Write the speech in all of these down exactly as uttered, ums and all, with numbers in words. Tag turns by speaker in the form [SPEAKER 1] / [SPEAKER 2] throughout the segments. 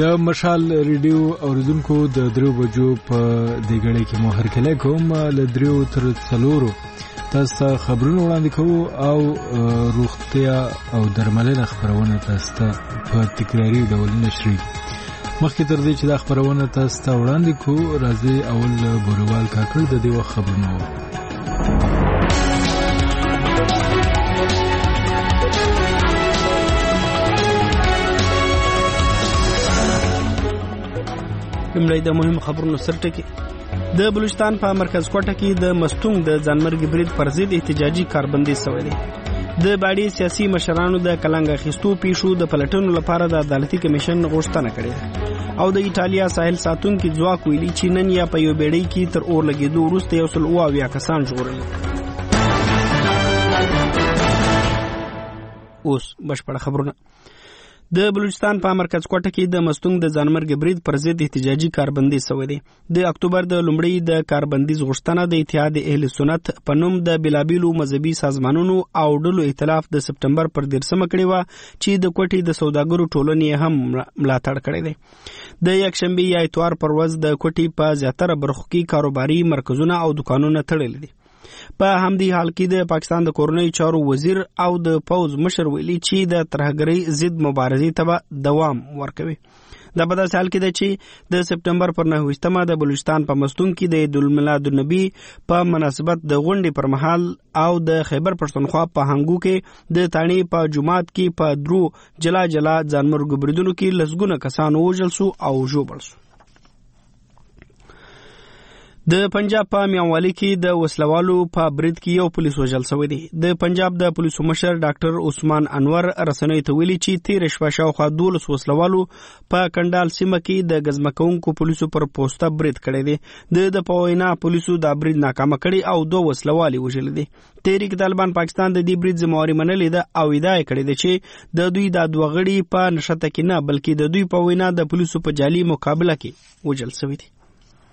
[SPEAKER 1] د مشال ریډیو اوریدونکو د درو بجو په دې غړې کې مو هرکله کوم ل درو تر څلورو تاسو خبرونه وړاندې کوو او روغتیا او درملنه خبرونه تاسو په تکراری ډول نشري. مخکې تر دې چې دا خبرونه تاسو ته وړاندې کوو راځي اول بوروال کاکړ د دې وخت خبرونه.
[SPEAKER 2] لمړی د مهم خبرونو سرټکی. د بلوچستان په مرکز کوټه کې د مستونګ د ځانمرګ برید پر ضد احتجاجي کاربندي شوې ده. د باډي سیاسي مشرانو د کلنګ اخیستو پیښو د پلټنو لپاره د عدالتي کمیشن غوښتنه کړې او د ایټالیا ساحل ساتونکو ځواک ویلي چې نن یا په یو بیړۍ کې تر اور لګېدو وروسته یو سل اوه اویا کسان ژغورل. اوس بشپړ خبرونه. د بلوچستان په مرکز کوټه کې د مستونګ د ځانمرګ برید پر ضد احتجاجي کاربندي شوې ده. د اکتوبر د لومړۍ د کاربندي غوښتنه د اتحاد اهل سنت په نوم د بلابیلو مذهبي سازمانونو او ډلو ائتلاف د سپټمبر پر دیرشمه کړې و چې د کوټې د سوداګرو ټولنې هم ملاتړ کړی دی. د یکشنبه یا اتوار پر ورځ د کوټې په زیاتره برخو کې کاروباري مرکزونه او دکانونه تړلي دي. په همدې حال کې د پاکستان د کورنۍ چارو وزیر او د پوز مشر ویلي چې د ترهګرۍ ضد مبارزې ته دوام ورکوي. دا په داسې حال کې ده چې د سپټمبر پر نهه د بلوچستان په مستونګ کې د عید المیلاد النبی په مناسبت د غونډې پر مهال او د خیبر پښتونخوا په هنګو کې د تانی په جماعت کې په درو جلا جلا ځانمرګ بریدونو کې لسګونه کسان وژل شو او ژوبل شو. د پنجاب په میانوالی کې د وسلوالو په برید کې یو پولیس وژل شوی دی. د پنجاب د پولیسو مشر ډاکټر عثمان انور رسنیو ته ویلي چې تیر شپه شاوخوا دولس وسلوالو په کندال سیمه کې د غزمکونکو پولیسو پر پوسټه برید کړی دی. د د پوینا پولیسو دا برید ناکامه کړی او دوه وسلوالي وژل دي. تحریک طالبان پاکستان د دې برید ذمہواری منلې ده او ادعا کړې ده چې د دوی د دوه غړي په نشته کې نه بلکې د دوی په وینا د پولیسو په جعلي مقابله کې وژل شوی دی.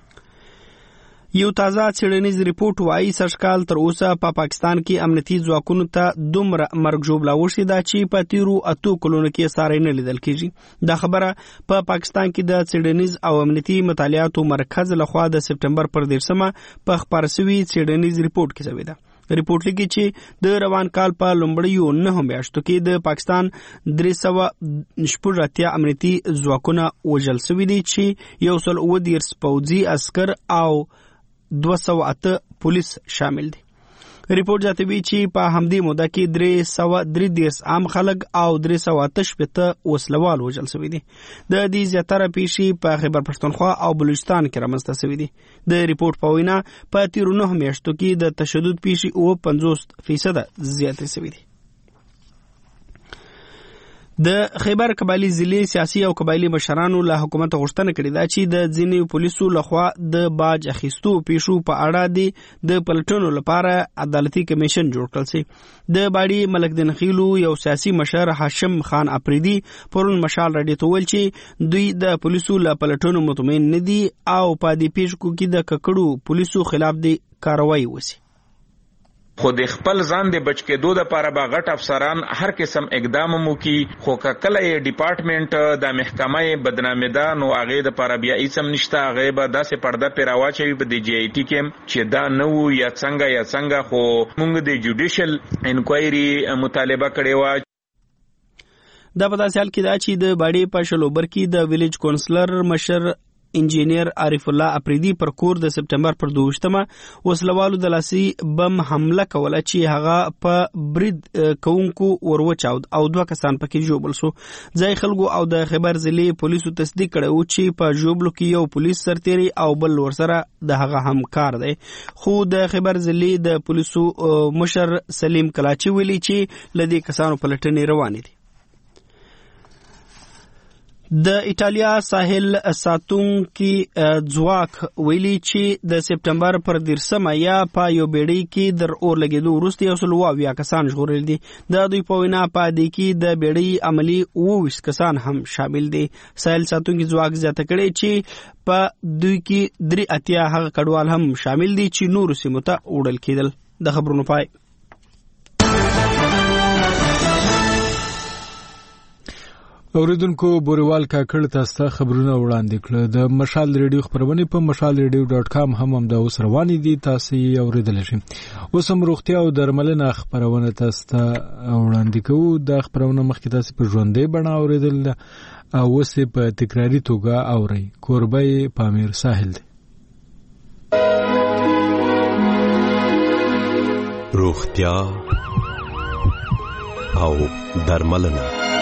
[SPEAKER 2] یو تازه څېړنیز ریپورت وايي سږکال تر اوسه په پا پاکستان کې امنیتي ځواکونو ته دومره مرګ ژوبله وشوې ده چې په تیرو اتو کلونو کې ساری نه لیدل کېږي. دا خبره په پا پاکستان کې د څېړنیز او امنیتي مطالعاتو مرکز لخوا د سپټمبر پر دیرشمه په خپاره شوي څېړنیز ریپورت کې شوې ده. ریپورت لیکي چې د روان کال په لومړیو نهو میاشتو کې د پاکستان درې سوه شپږ اتیا امنیتي ځواکونه وژل شوي دي چې یو سل اووه دیرش پوځي عسکر او دوه سوه اته پولیس شامل دي. ریپورت زیاتوي چې په همدې موده کې درې سوه درې دیرش عام خلک او درې سوه اته شپېته وسلوال وژل شوي دي. د دې زیاتره پیښې په خیبر پښتونخوا او بلوچستان کې رامنځته شوي دي. د ریپورت په وینا په تیرو نهو میاشتو کې د تشدد پیښې اوه پنځوس فیصده زیاتې شوي دي. د خیبر قبایلی ضلع سیاسي او قبایلی مشرانو له حکومت غوښتنه کړې ده چې د ځینې پولیسو لخوا د باج اخیستو پیښو په اړه د د پلټنو لپاره عدالتي کمیشن جوړ کړل شي. د باډي ملک دین خیلو یو سیاسي مشر هاشم خان اپریدي پرون مشال راډیو ته ویل چې دوی د پولیسو له پلټنو مطمئن نه دي او په دې پیښو کې د ککړو پولیسو خلاف د کاروایی وشي.
[SPEAKER 3] خو د خپل ځان د بچ کېدو دپاره به غټ افسران هر قسم اقدام وکړي، خو که کله یې ډپارټمنټ د محکمه یې بدنامېده نو هغې دپاره بیا هېڅ هم نشته. هغې به داسې پرده پرې راواچوي په د جی آی ټي کې چې دا نه وو یا څنګه یا څنګه. خو موږ د جوډیشل انکوایري مطالبه کړې وه.
[SPEAKER 2] دا په داسې حال کې ده چې د باډي په شلوبر کې د ویلیج کونسلر مشر انجینیر عارف الله اپریدي پر کور د سپټمبر پر دوشتمه وسلوالو د لاسي بم حمله کوله چې هغه په برید کوونکو وروچاود او دوه کسان پکې ژوبل شو. ځای خلکو او د خیبر ضلع پولیسو تصدیق کړی و چې په ژوبلو کې یو پولیس سرتیری او بل ورسره د هغه همکار دی. خو د خیبر ضلع د پولیسو مشر سلیم کلاچي ویلي چې له دې کسانو پلټنې روانې دي. د ایټالیا ساحل ساتونکي ځواک ویلي چې د سپټمبر پر دیرشمه یا په یو بیړۍ کې در اور لګېدو وروسته یو سل اوه اویا کسان ژغورل دي. د دوی په وینا په دې کې د بیړۍ عملي اوه ویشت کسان هم شامل دي. ساحل ساتونکي ځواک زیاته کړې چې په دوی کې درې اتیا هغه کډوال هم شامل دي چې نورو سیمو ته وړل کېدل. د خبرونو پای.
[SPEAKER 1] اوریدونکو بوریوال کاکړ تاسو خبرونه وړاندې کړل. د مشال ریډیو خبرونه په مشال ریډیو ډاټ کام هم هم د اوس روانې دي، تاسو یې اوریدل شئ. اوس هم روغتیا او درملنه خبرونه تاسو وړاندې کوو. د خبرونه مخکې تاسو په ژوندۍ بڼه اوریدل او اوس په تکراری توګه اورئ. کوربه پامیر ساحل دی.
[SPEAKER 4] روغتیا او درملنه.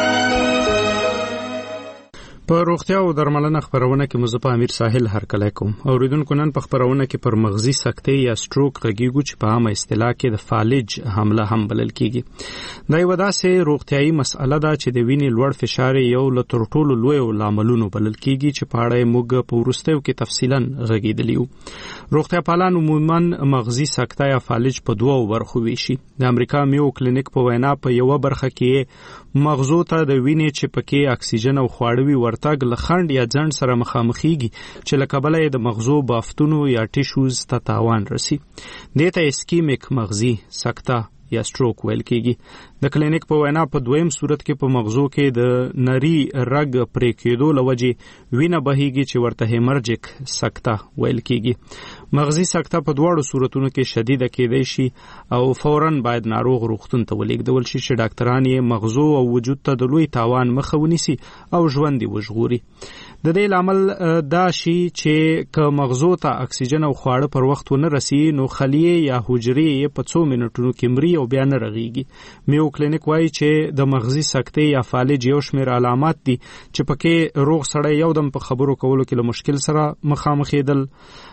[SPEAKER 2] په روغتیا او درملنه خبرونه کې مزه امیر ساحل هرکلی کوم. اوریدونکو نن په خبرونه کې پر مغزي سکتې یا سټروک غږیږو چې په عامه اصطلاح کې د فالج حمله هم بلل کیږي. دا یو داسې روغتیايي مسأله ده چې د وینې لوړ فشار یو له تر ټولو لوی لاملونو بلل کیږي چې په اړه موږ په وروستیو کې تفصیلا غږیدلیو. روغتیا پالان عموما مغزي سکته یا فالج په دوه برخو ویشي. د امریکا میو کلینیک په وینا په یو برخه کې مغزو ته د وینې چې پکې اکسیجن او خواړوي ورتګ لخند یا ځند سره مخامخيږي چې لکبله د مغزو بافتونو یا ټیشوز ته تاوان رسی. دته اسکیمیک مغزي سکته یا سټروک ویل کیږي. د کلینیک په وینا په دویم صورت کې په مغزو کې د نری رګ پرې کېدو لوجې وینه بهيږي چې ورته هیمرجیک سکته ویل کیږي. مغزي سکته په دواړو صورتونو کې شدیده کېدای شي او فوراً باید ناروغ روغتون ته ولېږدول شي چې ډاکټران یې مغزو او وجود ته د لوی تاوان مخه ونیسي او ژوند یې وژغوري. د دې لامل دا شي چې که مغزو ته اکسیجن او خواړه پر وخت ونه رسي نو خلیه یا حجرې په څو منټونو کې مري او بیا نه رغيږي. میو کلینیک وایي چې د مغزي سکتې یا فالج یو شمېر علامات دي چې پکې روغ سړی یو دم په خبرو کولو کې له مشکل سره مخامخېدل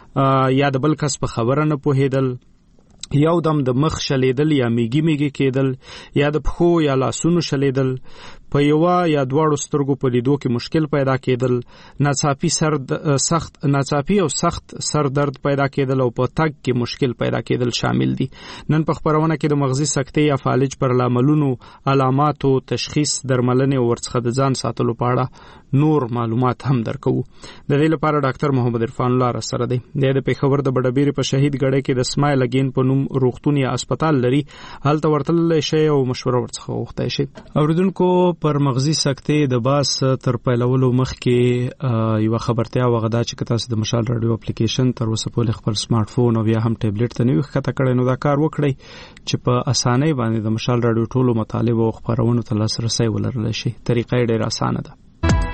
[SPEAKER 2] یا د بل کس په خبره نه پوهېدل، یو دم د مخ شلیدل یا میګي میګي کېدل، یا د پښو یا لاسونو شلیدل، په یو یا دواړو سترګو په لیدو کې مشکل پیدا کېدل، ناڅاپي سر سخت ناڅاپي او سخت سر درد پیدا کېدل او په تګ کې مشکل پیدا کېدل شامل دي. نن په خبرونه کې د مغزي سکتې یا فالج پر لاملونو، علاماتو، تشخیص، درملنې او ورڅخه د ځان ساتلو په اړه نور معلومات هم درکو. د دې لپاره ډاکټر محمد عرفان الله را سره دی. د پیښور د بډبیر په شهید غړې کې د سمایل اگین په نوم روغتون یا هسپتال لري. هلته ورتل شي او مشوره ورڅخه وغوښتای شي. اوریدونکو پر مغزي سکتې د باس تر پیلولو مخکې یو خبرتیا وغدا چې تاسو د مشال رادیو اپلیکیشن تر اوسه په خپل سمارټ فون او یا هم ټابلیټ ته نوې ښکته کړئ نو دا کار وکړئ چې په اسانۍ باندې د مشال رادیو ټولو مطالب او خبرونو ته لاسرسي ولرلی شي. طریقه ډېره اسانه ده.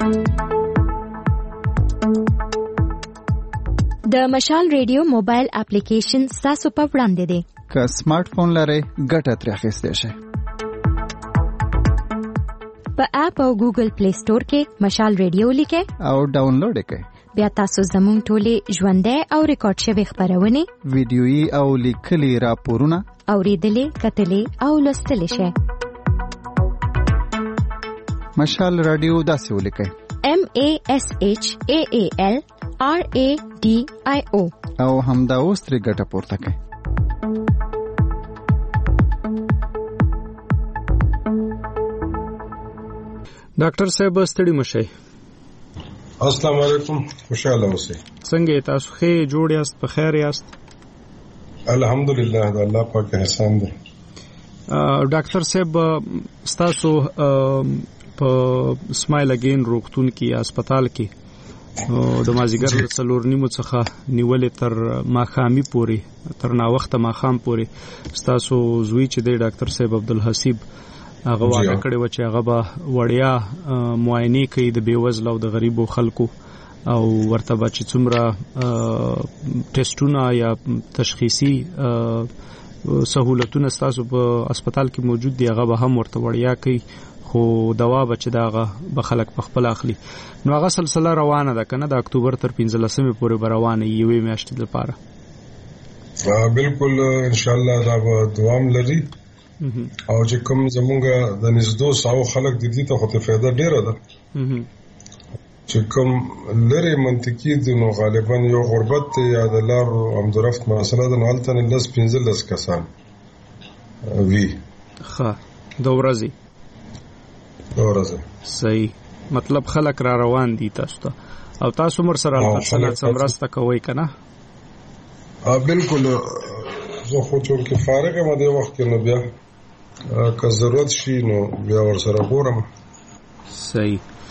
[SPEAKER 5] د مشال ریډیو موبایل اپلیکیشن تاسو په وړاندې دی.
[SPEAKER 6] که سمارټ فون لرئ ګټه ترې اخیستی شئ.
[SPEAKER 5] په اپ او ګوګل پلی سٹور کې مشال ریډیو لیکئ
[SPEAKER 6] او ډاونلوډ کړئ.
[SPEAKER 5] بیا تاسو زموږ ټولې ژوندۍ او ریکارډ شوي خبرونه،
[SPEAKER 6] ویډیويي او لیکلي راپورونه
[SPEAKER 5] اوریدلې، کتلې او لوستلې شئ.
[SPEAKER 6] مشال رادیو داسې ولیکئ:
[SPEAKER 5] M A S H A A L R A D I O
[SPEAKER 6] او همدا اوس ترې ګټه پورته کړئ.
[SPEAKER 2] ډاکټر صاحب ستړي مشئ.
[SPEAKER 7] السلام علیکم، خوشاله اوسئ.
[SPEAKER 2] څنګه تاسو ښه جوړ یاست؟ په خیر یاست؟
[SPEAKER 7] الحمدلله، د الله پاک احسان دی.
[SPEAKER 2] ډاکټر صاحب تاسو په سمایل اگین روغتون کې یا هسپتال کې د مازیګر څلور نیمو څخه نیولې تر ماښامي پورې، تر ناوخته ماښام پورې تاسو زوی چې دی ډاکټر صاحب عبدالحسیب هغه واقع کړی و چې هغه به وړیا معاینې کوي د بیوزلو او د غریبو خلکو او ورته به چې څومره ټیسټونه یا تشخیصي سہولتونه ستاسو په هسپتال کې موجود دي هغه به هم ورته وړیا کوي، خو دوا به چې دغه به خلک په خپل اخلي. نو هغه سلسله روانه ده کنه د اکتوبر تر پنځلسمې پورې به روانه یوې میاشتې لپاره؟
[SPEAKER 7] بالکل ان شاء الله دا به دوام لري او چې کوم زمونږ د نږدې ساو خلک د دې ته خو فایده ډیره ده چې کوم لري منطقي دي نو غالبا یو غربت یا د لار امدرفت مسله د نالته نه لس پنځلس کسان وی
[SPEAKER 2] ښه د ورځې
[SPEAKER 7] د ورځې
[SPEAKER 2] صحیح مطلب خلک را روان دي تاسو ته او تاسو مر سره البته څمرسته کوي کنه؟
[SPEAKER 7] بالکل زه خو چې فارغ یم د وخت کې نو بیا که ضرورت شي نو بیا ور سره ګورم.
[SPEAKER 2] صحیح.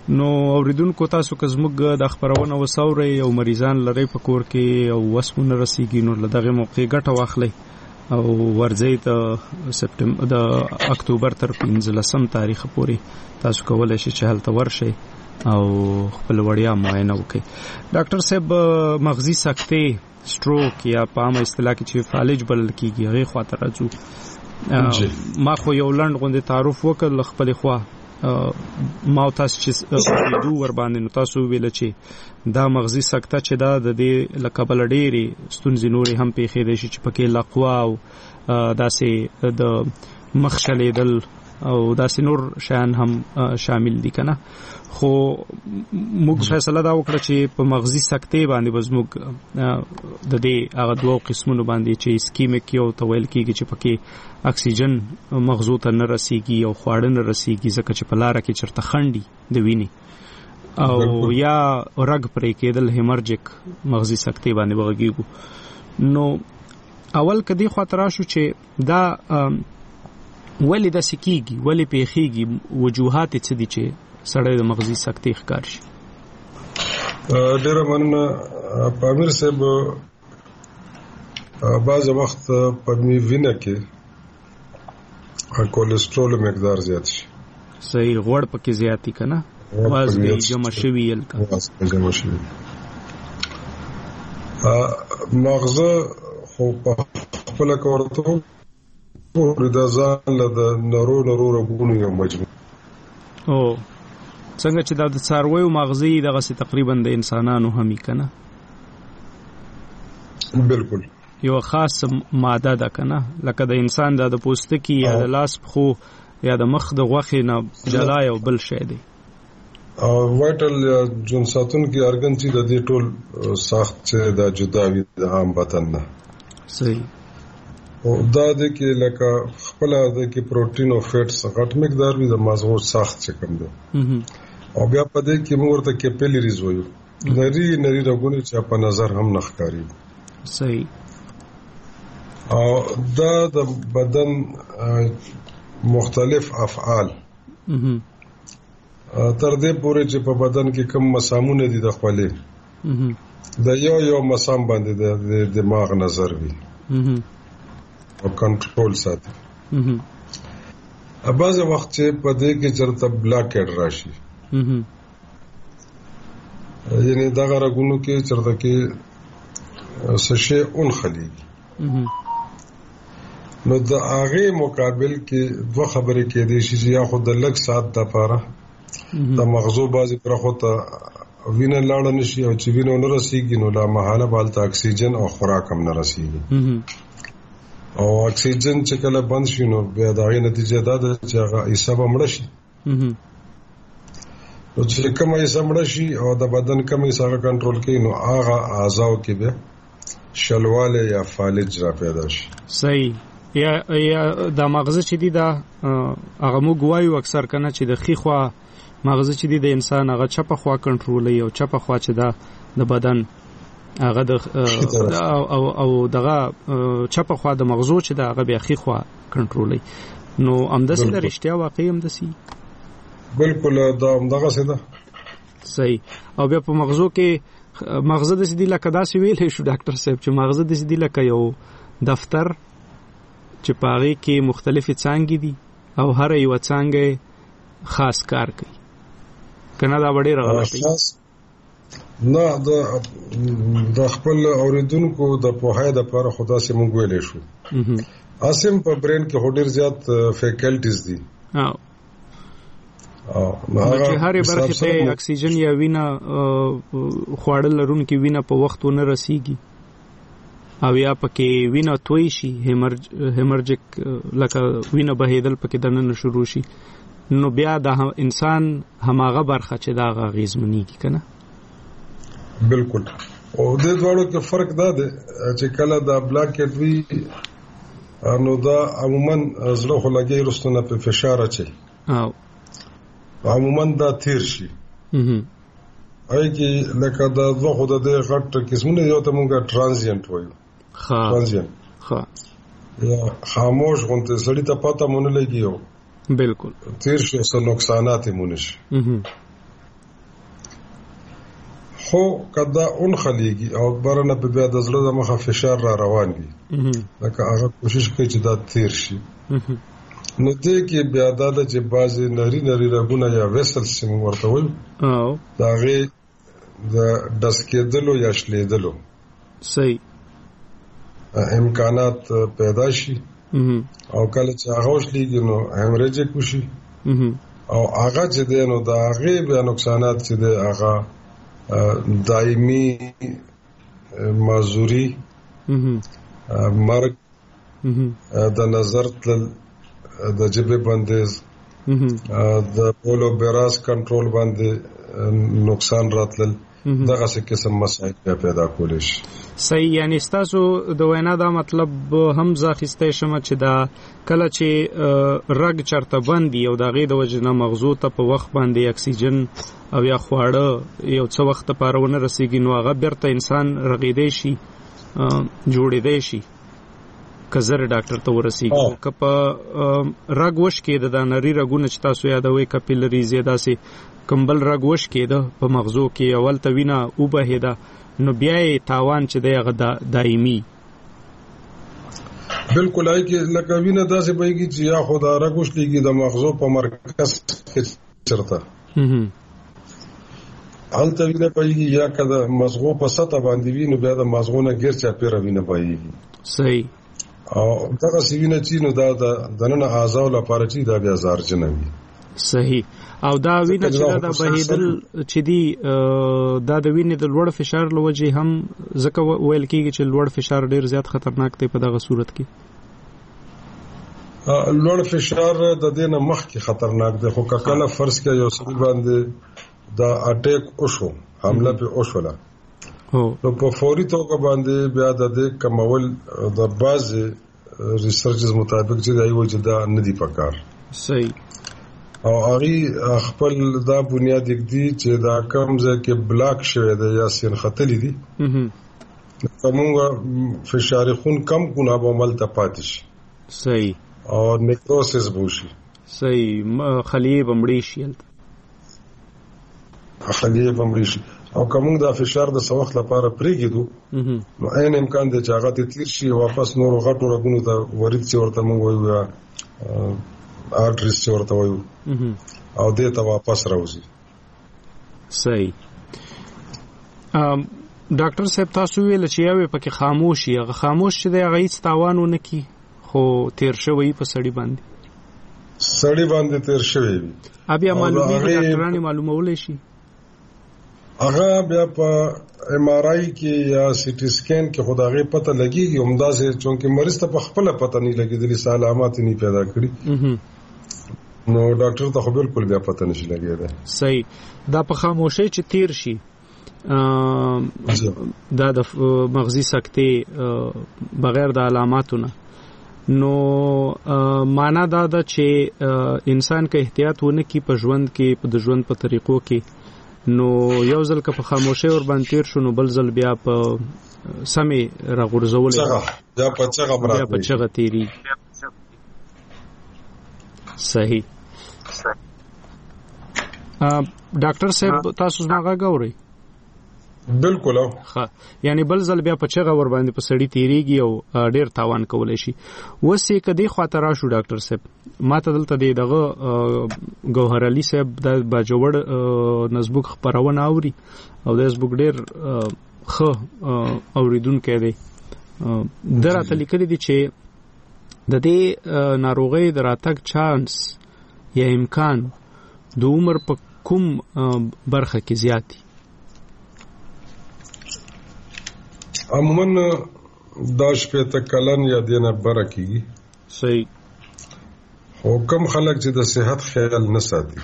[SPEAKER 2] نو اوریدونکو تاسو که زموږ د خبرونه وسورئ او مریضان لري په کور کې او وسمونه رسیږي نو له دغه موقع ګټه واخلئ او ورځي د سپټمبر د اکتوبر تر پنځلسم تاریخ پورې تاسو کولای شئ چې هلته ورشئ او خپل وړیا معاینه وکړئ. ډاکټر صاحب مغزي سکتې سټروک یا په عامه اصطلاح کې چې فالج بلل کیږي هغه خاطر راځو ما خو یو لنډ غونډه تعارف وکړ خپل خوا ما تاسو چې دوه ور باندې نو تاسو ویل چې دا مغزي سکته چې دا د دې لکبل ډېری ستونزې نورې هم پیښې دي چې پکې لقوا او داسې د مخشلیدل او داسې نور شیان هم شامل دي کنه. خو موږ فیصله دا وکړه چې په مغزي سکتې باندې بس موږ د دې هغه دوه قسمونو باندې چې اسکیمیک یو تویل کیږي چې پکې اکسیجن مغزو ته نه رسیږي او خواړه نه رسیږي ځکه چې په لاره کې چرته خنډي د وینې او یا رګ پرې کېدل هیمرجیک مغزي سکتې باندې وغږیږو. نو اول کدي خاطر شو چې دا ولې د سکیږي ولې پیخیږي وجوهات څه دي چې سړی د مغزي سکتې ښکار شي.
[SPEAKER 7] ډیره مننه پامیر صاحب. بعض وخت په وینه کې کولیسټرول مقدار زیات شي.
[SPEAKER 2] صحیح غوړ پکې زیاتی کنه وازګي جمع شوی الکه
[SPEAKER 7] وازګي جمع شوی. مغزه خو په خپل کورته ورته ځان له نورو نورو رګونو یو مجموعه
[SPEAKER 2] او څنګه چې دا د څارویو مغزي دغه سي تقریبا د انسانانو همي کنه
[SPEAKER 7] بالکل
[SPEAKER 2] یو خاص ماده ده کنه لکه د انسان د پوستکي یا د لاس خو یا د مخ د غوښې نه جلا یو بل شی دی
[SPEAKER 7] او وایټل جون ساتون کې ارګن چې د دې ټول ساخت چې د جداوی د عام بدن نه
[SPEAKER 2] صحیح
[SPEAKER 7] او دا د کې لکه خپل د کې پروتین او فیټس غټ مقدار وي د مغزو ساخت چې کوم دی او بیا په دې کې موږ ورته کیپیلریز وایو نری نری رګونه چې په نظر هم نخکاری.
[SPEAKER 2] صحیح.
[SPEAKER 7] او دا د بدن مختلف افعال تر دې پورې چې په بدن کې کم مسامونه دي د خپلې د یو یو مسام باندې د دماغ نظر وي او کنټرول ساتي. بعض وخت چې په دې کې چرته بلاکډ راشي یعنی دا غرغونو کې چرته کې سشي اون خلیږي نو د هغه مقابل کې دوه خبرې کې دي چې یا خود د لږ سات د پاره د مغزو بازي پر خو ته وینه لاړ نشي او چې وینه نه رسیږي نو لا محاله بالته اکسیجن او خوراک هم نه رسیږي او اکسیجن چې کله بند شي نو بیا د هغه نتیجه دا ده چې هغه حساب مړ شي او چې کومه حساب مړ شي او د بدن کومه حساب کنټرول کوي نو هغه اعضاء کې به شلواله یا فالج را پیدا شي.
[SPEAKER 2] صحیح. یا یا د مغز چې دی دا هغه موږ وایو اکثر کنه چې د خيخوا مغز چې دی د انسان هغه چپه خوا کنټرولوي او چپه خوا چې دا د بدن هغه د او او دغه چپه خوا د مغزو چې دا هغه بیا خيخوا کنټرولوي. نو امدسه د رښتیا واقعي امدسي
[SPEAKER 7] بالکل دا امدغه څه ده.
[SPEAKER 2] صحیح. او بیا په مغزو کې مغز د سدي لکه داسې ویل شو ډاکټر صاحب چې مغز د سدي لکه یو دفتر چې پاره کې مختلفې څانګې دي او هر یو څانګه خاص کار کوي کنه دا وړي راغلی
[SPEAKER 7] نه د د خپل اوریدونکو د پوهه د لپاره خدا سي مونږ ویلې شو اسیم په برین کې هډیر زیات فیکلټیز دي
[SPEAKER 2] او او چې هر برخه ته اکسیجن یا وینه خواړل لرونکي وینه په وخت ونه رسیږي او یا پکې وینه توي شي هیمرج هیمرجیک لکه وینه بهیدل پکې دننه شروع شي نو بیا د انسان هماغه برخه چې دا غیزمنیږي کنه.
[SPEAKER 7] بالکل. او د دوړو کې فرق دا دی چې کله دا بلاکټ وی نو دا عموما زړه خو لګي رستنه په فشار اچي
[SPEAKER 2] او
[SPEAKER 7] عموما دا تیر شي اې کې لکه دا دوه خو د غټ قسمونه یو ته مونږه ترانزینت وایو.
[SPEAKER 2] ها
[SPEAKER 7] ترانزینت
[SPEAKER 2] ها
[SPEAKER 7] یا خاموش غونته سړی ته پته مونږ لګیو
[SPEAKER 2] بالکل
[SPEAKER 7] تیر شي څه نقصانات مونږ شي خو کدا اون خلیږي او برنه په بیا د زړه د مخه فشار را روان وي لکه هغه کوشش کوي چې دا تیر شي نو دې کې بیا دا چې بعضې نری نری رګونه یا ویسل چې موږ ورته وایو د هغې د ډس کېدلو یا شلیدلو
[SPEAKER 2] صحیح
[SPEAKER 7] امکانات پیدا شي او کله چې هغه وشلیږي نو هیمریجیک وشي او هغه چې دی نو د هغې بیا نقصانات چې دی هغه دایمي معذوري مرګ د نظر تلل د جبه بندیز د بولو براس کنټرول باندې نقصان راتلل دغه څه قسم مسایل پیدا کولی شي
[SPEAKER 2] صحیح یعنی ستاسو د وینا دا مطلب هم ځاخسته شمه چې دا کله چې رګ چرته بندي او د غې د وجنه مغزو ته په وخت باندې اکسیجن او یا خواړه یو څه وخت لپاره ونه رسیږي نو هغه بیرته انسان رغیدې شي جوړېدې شي کزر ډاکټر ته ورسیږي کپ رګ وش کې د نری رګونه چې تاسو یادوي کپیلری زیاده سي کمبل رګ وش کې د په مغزو کې اول ته وینا او بهدا نو بیا تاوان چې دغه دایمي
[SPEAKER 7] بالکل آی کې لکه وینه داسې بهږي چې یا خدا رګ وش لګي د مغزو په مرکز کې چرته حالت وینه بهږي یا کله مغزو په سطح باندې وینه بیا د مغزو نه غیر چا پیر وینه بهږي
[SPEAKER 2] صحیح
[SPEAKER 7] او دغه سوینه چې نو دا د دننه اعضاء لپاره چې دا بیا زارجنوي
[SPEAKER 2] صحیح او دا وینه چې دا بهیدل چې دی دا د وینې د لوړ فشار لوجه هم ځکه ویل کېږي چې لوړ فشار ډیر زیات خطرناک دی په دغه صورت کې
[SPEAKER 7] لوړ فشار د دې نه مخکې خطرناک دی خو کله فرض کې یو سړي باندې دا اٹیک وشو حمله په وشوله نو په فوري توګه باندې بیا د دې کمول د بعضې ریسرچز مطابق چې دی وایي چې دا نه دی پکار
[SPEAKER 2] صحیح
[SPEAKER 7] او هغه خپل دا بنیاد دی چې دا کم ځای کې بلاک شوی دی یا سین خطلې دي کومه فشار خون کم کو نه به عمل ته پاتې شي
[SPEAKER 2] صحیح
[SPEAKER 7] او نیکروسس بوشي
[SPEAKER 2] صحیح خلیه بمړی شي
[SPEAKER 7] خلیه بمړی شي او کوم دا فشار د سوخت لپاره پریږدو نو عین امکان دی چې هغه تیر شي واپس نور غټو رګونو ته ورید چې ورته موږ وایو آرټریز چې ورته وایو او دې ته واپس راوځي
[SPEAKER 2] صحیح ډاکټر صاحب تاسو ویل چې یو پکې خاموشي هغه خاموش چې دی هغه هیڅ تاوان ونه کی خو تیر شوی په سړی باندې
[SPEAKER 7] سړی باندې تیر شوی
[SPEAKER 2] بیا معلومه ډاکټرانو معلومولې شي
[SPEAKER 7] هغه بیا په ایم آر آی کې یا سی ټي سکین کې خدای پته لګيږي عمدا سه چونکه مریض ته په خپل پته نه لګیدلی علامات نه پیدا کړي نو ډاکټر ته خو بالکل بیا پته نشي لګیدا
[SPEAKER 2] صحیح دا په خاموشي چې تیر شي دا د مغزي سکتې بغیر د علاماتو نه نو معنا دا ده چې انسان که احتیاط ونه کی په ژوند کې په د ژوند په طریقو کې نو یو ځل که په خاموشي ور باندې تیر شو نو بل ځل بیا په سمې راغورځولې
[SPEAKER 7] بیا په چغه برابر
[SPEAKER 2] بیا په چغه تیری صحیح ډاکټر صاحب تاسو څنګه غوړئ
[SPEAKER 7] بالکل
[SPEAKER 2] ها یعنی بل ځل بیا په چغه ور باندې په سړی تیریږي او ډیر تاوان کولای شي وسې کدی خاطر شو ډاکټر صاحب ماته دلته دغه ګوهر علي صاحب د باجوړ نسبوک خبرونه اوري او د فیسبوک ډیر خو اوریدونکو دی دراته لیکلي دي چې د دې ناروغي دراتک چانس یا امکان د عمر په کوم برخه کې زیاتی
[SPEAKER 7] عموما دا شپېته کلن یا دینه برکیږي
[SPEAKER 2] صحیح
[SPEAKER 7] خو کم خلک چې د صحت خیال نه ساتي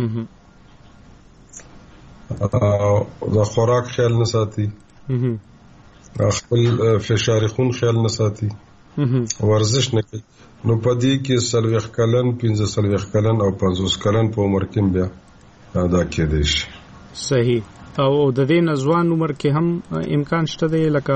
[SPEAKER 7] د خوراک خیال نه ساتي خپل فشار خون خیال نه ساتي ورزش نه کوي نو پدې کې سلويخ کلن پنځه سلويخ کلن او پنځوس کلن په عمر کې بیا دا کېدای شي
[SPEAKER 2] صحیح او د دې نزوان عمر کې هم امکان شته دی لکه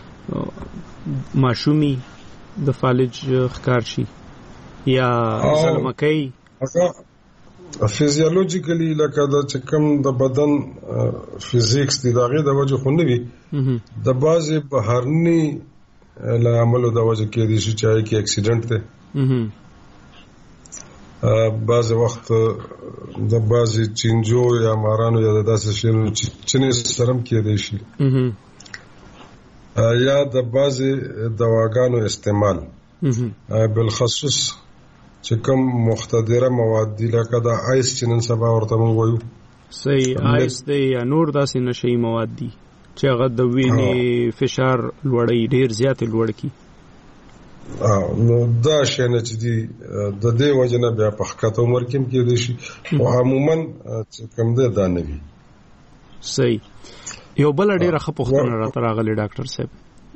[SPEAKER 2] ماشومی د فالج ښکار شي یا سلمکۍ
[SPEAKER 7] فیزیولوژیکلی لکه د چې کوم د بدن فزیکس دی دغه د وجه خو نه وي د بعضې بهرني لاملو د وجه کېدای شي چې هغې کې اکسیډنټ دی بعضې وخت د بعضې چینجو یا مارانو یا د داسې شیانو چینې سره هم کېدای شي یا د بعضې دواګانو استعمال بالخصوص چې کوم مختدره مواد دي لکه د آیس چې نن سبا ورته موږ وایو
[SPEAKER 2] صحیح آیس دی یا نور داسې نشهیي مواد دي چې هغه د وینې فشار لوړوي ډېر زیات یې لوړ کړي
[SPEAKER 7] نو دا شیانه چې دي د دې وجه نه بیا په ښکته عمر کې هم کېدای شي خو عموما چې کوم دی دا نه وي
[SPEAKER 2] صحیح یو بله ډېره ښه پوښتنه راته راغلې ډاکټر صاحب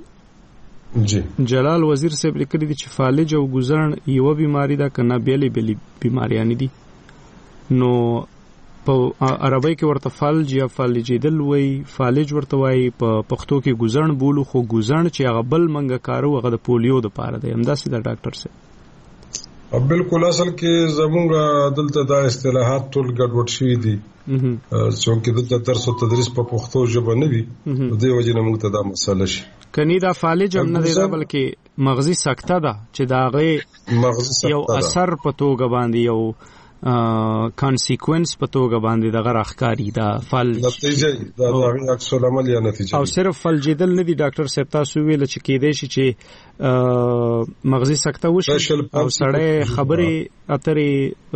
[SPEAKER 7] جی
[SPEAKER 2] جلال وزیر صاحب لیکلي دي چې فالج او ګوزڼ یوه بیماری ده که نه بیلې بیلې بیماریانې دي نو په عربی کې ورته فالج یا فالجېدل وایي فالج ورته وایي په پښتو کې ګوزڼ بولو خو ګوزڼ چې هغه بل منګه کارو هغه د پولیو دپاره دی همداسې ده ډاکټر صاحب
[SPEAKER 7] بالکل اصل کې زمونږ دلته دا اصطلاحات ټول ګډوډ شوي دي چونکې دلته درس او تدریس په پښتو ژبه نه وي د دې وجې نه موږ ته دا مسله شي
[SPEAKER 2] کني دا فالج هم نه دی دا بلکې مغزي سکته ده چې د هغې یو اثر په توګه باندې یو کانسیکوینس په توګه باندې دغه راښکاري دا فالج
[SPEAKER 7] نتیجه د هغې عکس العمل یا نتیجه
[SPEAKER 2] او صرف فلجېدل نه دي ډاکټر صاحب تاسو ویله چې کېدای شي چې مغزي سکته وشي او سړی خبرې اترې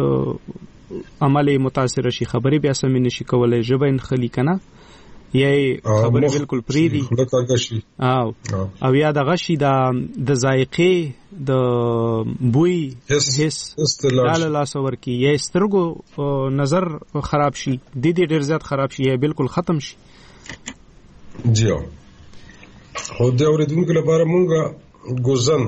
[SPEAKER 2] عمل متاثر شي خبرې بیا سمې نشي کولی ژبه یې نښلي که نه یا خبرې بالکل پرېږدي او او یا دغه شي د ذایقې د بوی حس دا له لاسه ورکړي یا سترګو نظر خراب شي دې دې ډېر زیات خراب شي یا بالکل ختم شي
[SPEAKER 7] جی خو د اورېدونکو لپاره مونږ ګوزن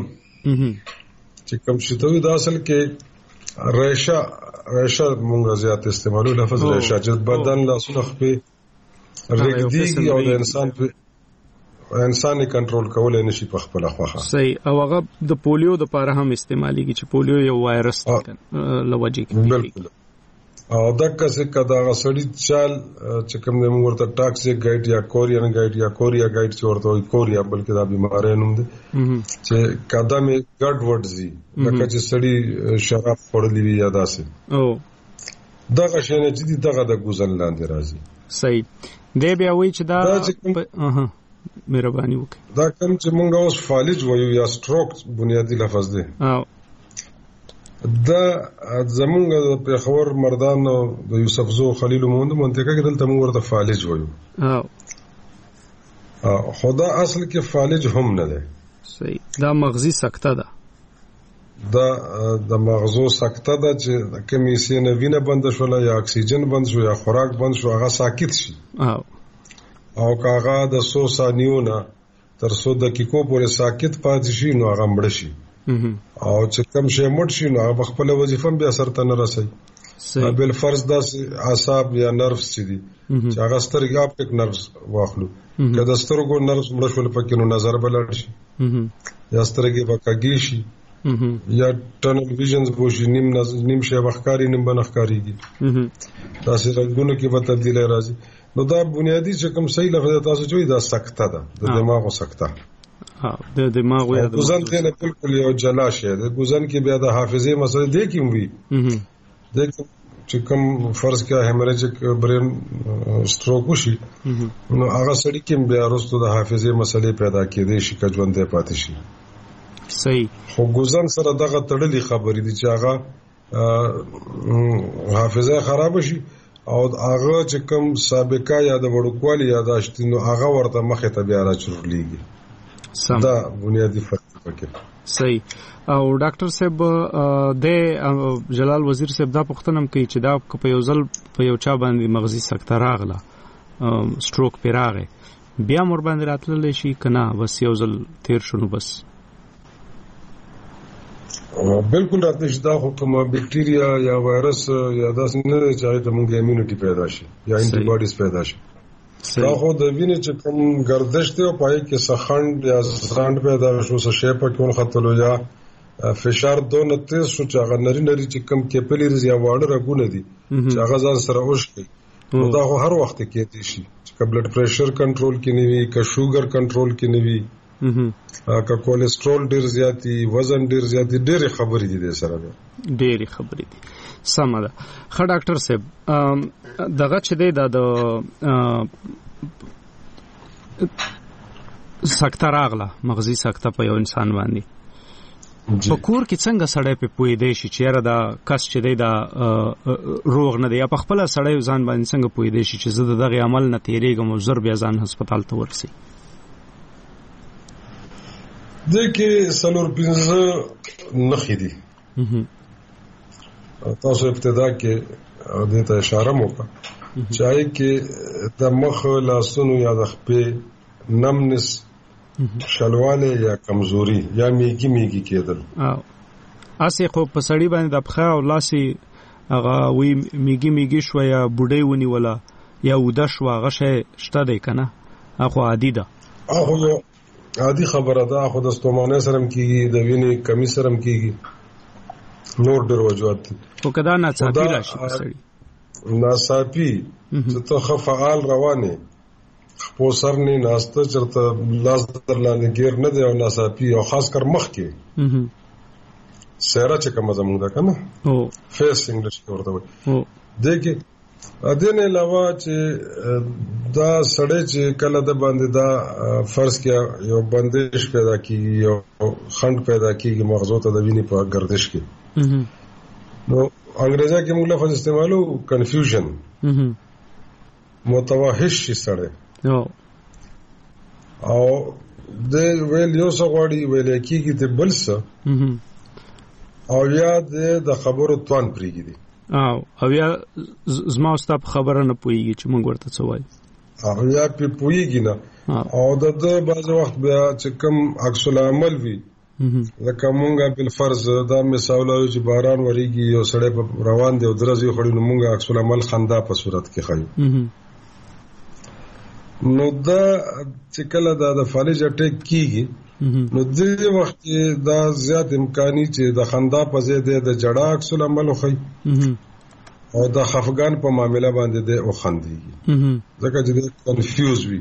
[SPEAKER 7] چې کوم شي ته وي دا اصل کې ریشه ریشه مونږ زیات استعمالو لفظ ریشه چې بدن لاسونه خپې رګديږي او د انسان په انسان کنټرول کولای نشي په خپل خوخه
[SPEAKER 2] صحیح او هغه د پولیو د لپاره هم استعماليږي چې پولیو یو وایرس لوجي کې
[SPEAKER 7] بالکل او دغه څه کدا غسړی چال چې کوم د ورته ټاکسیک گایډ یا کوریان گایډ یا کوریا گایډ چې ورته وي کوریا بلکې دا بیماری نوم دی چې قدمه ګډ وډزي لکه چې سړی شراب خورلی وي یا داسې
[SPEAKER 2] او
[SPEAKER 7] دغه شنه چې دغه د ګوزن لاندې راځي
[SPEAKER 2] صحیح دی بیا وایي چې دا اها مهرباني وکړئ
[SPEAKER 7] دا کوم چې مونږ اوس فالج وایو یا سټروک بنیادی لفظ دی
[SPEAKER 2] او
[SPEAKER 7] دا زمونږ د پیښور مردان د یوسف زو خلیل موند منطقه کې دلته موږ ورته فالج وایو
[SPEAKER 2] او
[SPEAKER 7] خدا اصل کې فالج هم نه دی
[SPEAKER 2] صحیح دا مغزي سکته ده
[SPEAKER 7] دا د مغزو سکته ده چې کمی سي نه وینه بند شوله یا اکسیجن بند شو یا خوراک بند شو هغه ساکت شي
[SPEAKER 2] او
[SPEAKER 7] او کاغه د سو ثانیو نه تر سو دقیقو پورې ساکت پاتې شي نو هغه مړ شي او چې کم شي مړ شي نو هغه خپل وظیفه بیا سرته نه رسي بل فرض د اعصاب یا نروس چې دي چې هغه سترګې اپټیک نروس واخلو کله سترګو نروس مړ شول پکې نو نظر بلل شي یا سترګې وکاږي شي یا ټنل ویژنز بوشي نیم نیم شي وختکاری نیم بنخکاریږي تاسو رنگونو کې به تبدیلی راځي نو دا بنیادی چې کوم صحیح لفظ تاسو چوي دا سکته ده د دماغو سکته
[SPEAKER 2] ها د دماغو یا د
[SPEAKER 7] ګوزن ته بالکل یو جلا شي د ګوزن کې بیا د حافظه مسله دی کیوم وی د چې کوم فرض کې هیمریجیک برین سټروک وشي نو هغه سړی کې بیا وروسته د حافظه مسلې پیدا کېدې شي که ژوندې پاتې شي
[SPEAKER 2] صحیح
[SPEAKER 7] خو ګوزن سره دغه تړلې خبرې دي چې هغه حافظه خراب شي او هغه چې کوم سابقه یا د وړوکوالي یاداشت نو هغه ورته مخه ته بیا راچورلېږي دا بنیادی فرق پکې
[SPEAKER 2] صحیح او ډاکټر صاحب د جلال وزیر صاحب دا پوښتنه کوي چې دا په یو ځل په یو چا باندې مغزي سکته راغله سټروک پې راغی بیا مور باندې راتللی شي که نه بس یو ځل تیر شو نو بس
[SPEAKER 7] بالکل راتلی شي دا خو کومه بکټیریا یا وایرس یا داسې نه دی چې هغې ته مونږ امیونټي پیدا شي یا انټي باډیز پیدا شي دا خو د وینې چې کوم گردش دی او په هغې کې څه خنډ یا زرانډ پیدا شو څه شی پکې ونښتلو یا فشار دونه تیز شو چې هغه نری نری چې کم کیپلریز یا واړه رګونه دي چې هغه ځان سره اوښکي نو دا خو هر وخت کې کېدی شي چې بلډ پریشر کنټرول کې نه وي که شوګر کنټرول کې نه وي که کولیسټرول ډیر زیاتی وزن ډیر زیاتی ډېرې خبرې دي د سره
[SPEAKER 2] ډېرې خبرې دي. سمه ده. ښه ډاکټر صاحب دغه چې دی دا د سکته راغله مغزي سکته په یو انسان باندې په کور کې څنګه سړی په پوهېدی شي چې یاره دا کس چې دی دا روغ نه دی یا په خپله سړی ځان باندې څنګه پوهېدی شي چې زه د دغې عمل نه تېرېږم او ژر بیا ځان هسپتال ته ورسي؟
[SPEAKER 7] دې کې څلور پنځه نښې دي. تاسو ابتدا کې دې ته اشاره مو وکړه چې هغې کې د مخ لاسونو یا د خپې نمنس شلواله یا کمزوري یا میګي میګي کېدل.
[SPEAKER 2] اسې خو په سړی باندې د پخه او لاسي هغه وی میګي میګي شو یا بوډۍ ونیوله یا وده شو هغه شی شته دی که نه؟ هغه عادي ده.
[SPEAKER 7] هغه عادي خبره ده. خو د ستومانۍ سره هم کېږي د وینې کمی سره هم کېږي نور ډېر وجوهات دي.
[SPEAKER 2] خو که دا ناڅاپي راشي په سړي
[SPEAKER 7] ناڅاپي چې ته ښه فعال روانې خپو سر نه ناسته چرته لاس در لاندې ګیر نه دی او ناڅاپي او خاص کر مخ کې سیره چې کومه زموږ ده که نه فیس انګلیش کې ورته وایي دې کې دې نه علاوه چې دا سړی چې کله د باندې دا فرض کې یو بندش پیدا کېږي یو خنډ پیدا کېږي مغزو ته د وینې په گردش کې نو انګریزا کې موږ لفظ استعمالو کنفیوژن متوحش شي سړی او د ویل یو څه غواړي ویل کېږي د بل څه او یا د خبرو توان پرېږدي
[SPEAKER 2] او او یا زما ستا په خبره نه پوهېږي چې موږ ورته څه وایو
[SPEAKER 7] او یا پې پوهېږي نه او د ده بعضې وخت بیا چې کوم عکس العمل وي لکه مونږه بالفرض دا مثال وایو چې باران وریږي یو سړی روان دی او درز یې خړي نو مونږ عکس العمل خندا په صورت کې ښیو نو دا چې کله دا د فالج اټیک کېږي نو دې وخت کې دا زیات امکاني چې د خندا په ځای دی د جړا عکس العمل وښیي او د خفګان په معامله باندې دی وخندېږي ځکه چې دی کنفیوز وي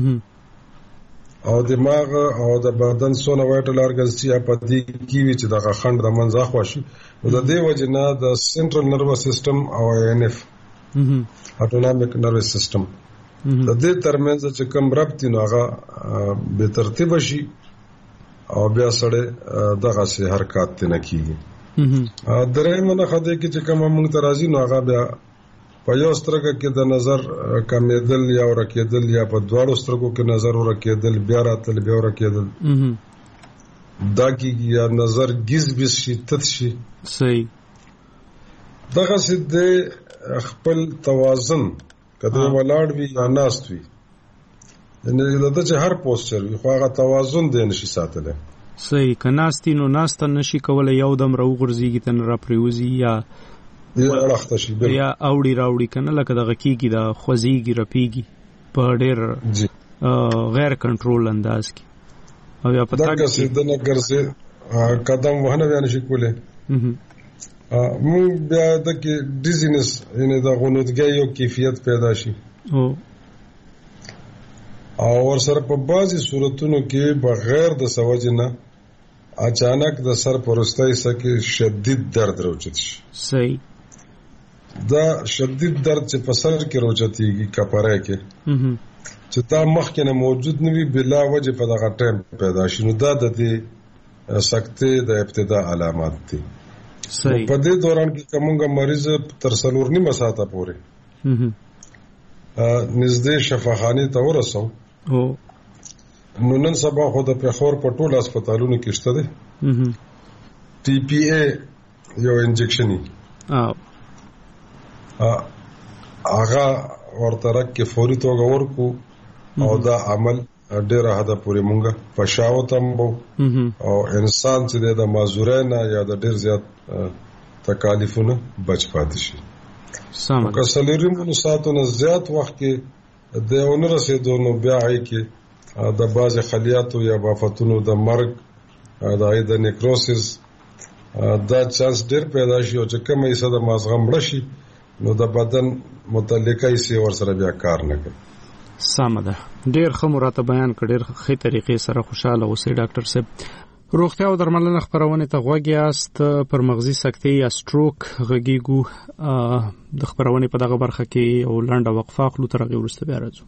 [SPEAKER 7] او دماغ او د بدن څونه وایټل ارګنز چې په دې کې وي چې دغه خنډ د منځ اخواشي نو د دې وجې نه د سنټرل نروس سیستم او ان اف اټونومیک نروس سیستم د دې ترمنځ چې کوم ربط نو هغه به ترتیب شي او بیا سره دغه سي حرکت نه کیږي. درې منه خدای کې چې کوم موږ ترازی نو هغه بیا په یو سترګه کې د نظر کمیدل یا ورکېدل یا په دواړو سترګو کې نظر ورکېدل بیا راتل بیا ورکېدل دا کېږي یا نظر ګیز بیس شي تت شي
[SPEAKER 2] صحیح
[SPEAKER 7] دغه سي د خپل توازن کله ولاړ وي یا ناست وي نه د چې هر پوسچر وي خو هغه توازن دی نشي ساتلی
[SPEAKER 2] صحیح که ناستی نو ناسته نشي کولی یو دم راوغورځېږي ته نه راپرېوځي یا
[SPEAKER 7] اړخته شي
[SPEAKER 2] یا اوړي راوړي که نه لکه دغه کېږي د خوځېږي رپېږي په ډېر غیر کنټرول انداز کې او یا په
[SPEAKER 7] دغسې دنه ګرځې قدم وهنه بیا نشي کولی مونږ بیا دکې ډیزینس یعنې د غنودګۍ یو کیفیت پیدا شي او ورسره په بعضې صورتونو کې بغیر د څه وجې نه اچانک د سر په وروستی حصه کې شدید درد راوچت شي
[SPEAKER 2] صحیح
[SPEAKER 7] دا شدید درد چې په سر کې راوچتېږي کپری کې چې دا مخکې نه موجود نه وي بلا وجې په دغه ټایم پیدا شي نو دا د دې سکتې د ابتدا علامات دي
[SPEAKER 2] صحیح
[SPEAKER 7] په دې دوران کې که مونږ مریض تر څلور نیمه ساعته پورې نږدې شفاخانې ته ورسو نو نن سبا خو د پېښور په ټولو هسپتالونو کې شته دی ټي پی اے یو انجکشن یې هغه ورته رګ کې فوري توګه ورکو او دا عمل ډېره حده پورې مونږ فشاو تمبو او انسان چې د معذورۍ نه یا د ډېر زیات تکالیفونه بچ پاتې شي که څلورو ساعتو نه زیات وخت کې د ونه رسېدو نو بیا هغې کې د بعضې خلیاتو یا بافتونو د مرګ د هغې د نیکروسس دا چانس ډیر پیدا شي او چې کومه حصہ د مازغه مړ شي نو د بدن متعلقه حصے ورسره بیا کار نه کوي.
[SPEAKER 2] سمه ده. ډیر ښه مراته بیان کړ، ډیر ښه طریقې سره خوشاله اوسئ ډاکټر صاحب. روغتیا او درملنه خبرونه ته غوږ یاست. پر مغزي سکتې یا سټروک غږیږو. د خبرونه په دغه برخه کې او لنډه وقفه خلو تر هغه وروسته بیا راځو.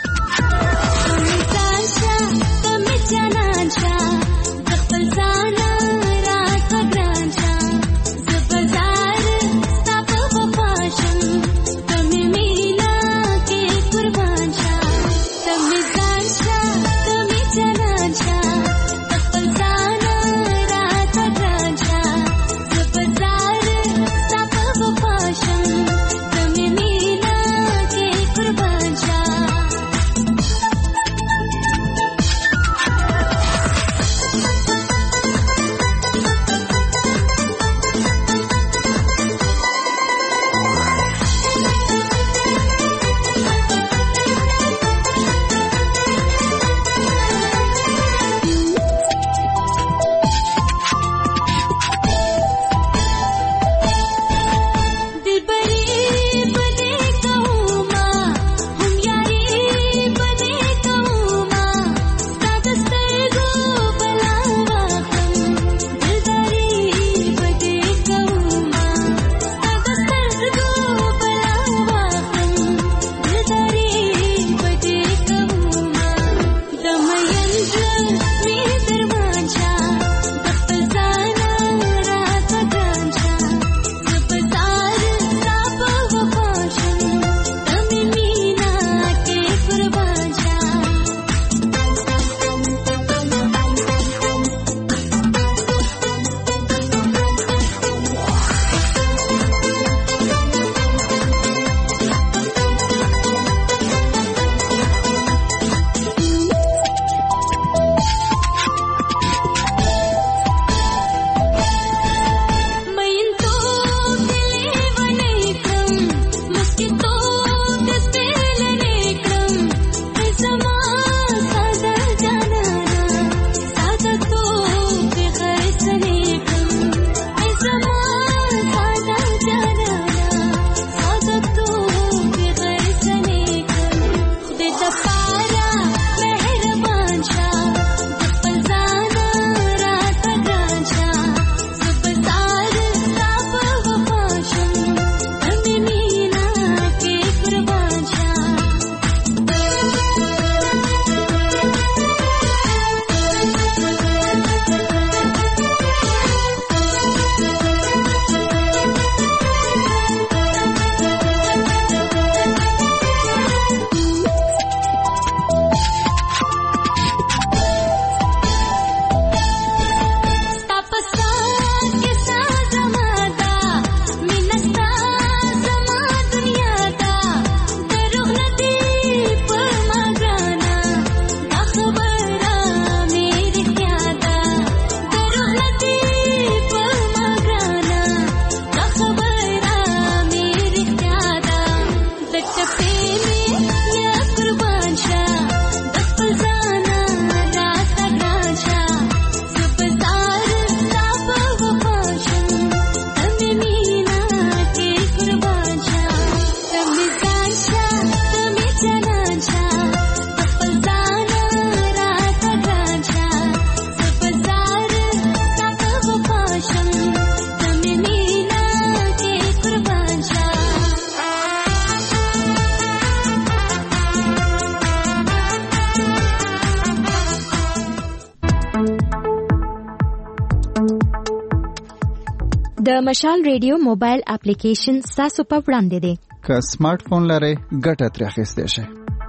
[SPEAKER 5] د مشال ریډیو موبایل اپلیکیشن تاسو په وړاندې دی.
[SPEAKER 6] که سمارټ فون لرئ ګټه ترې اخیستی شئ.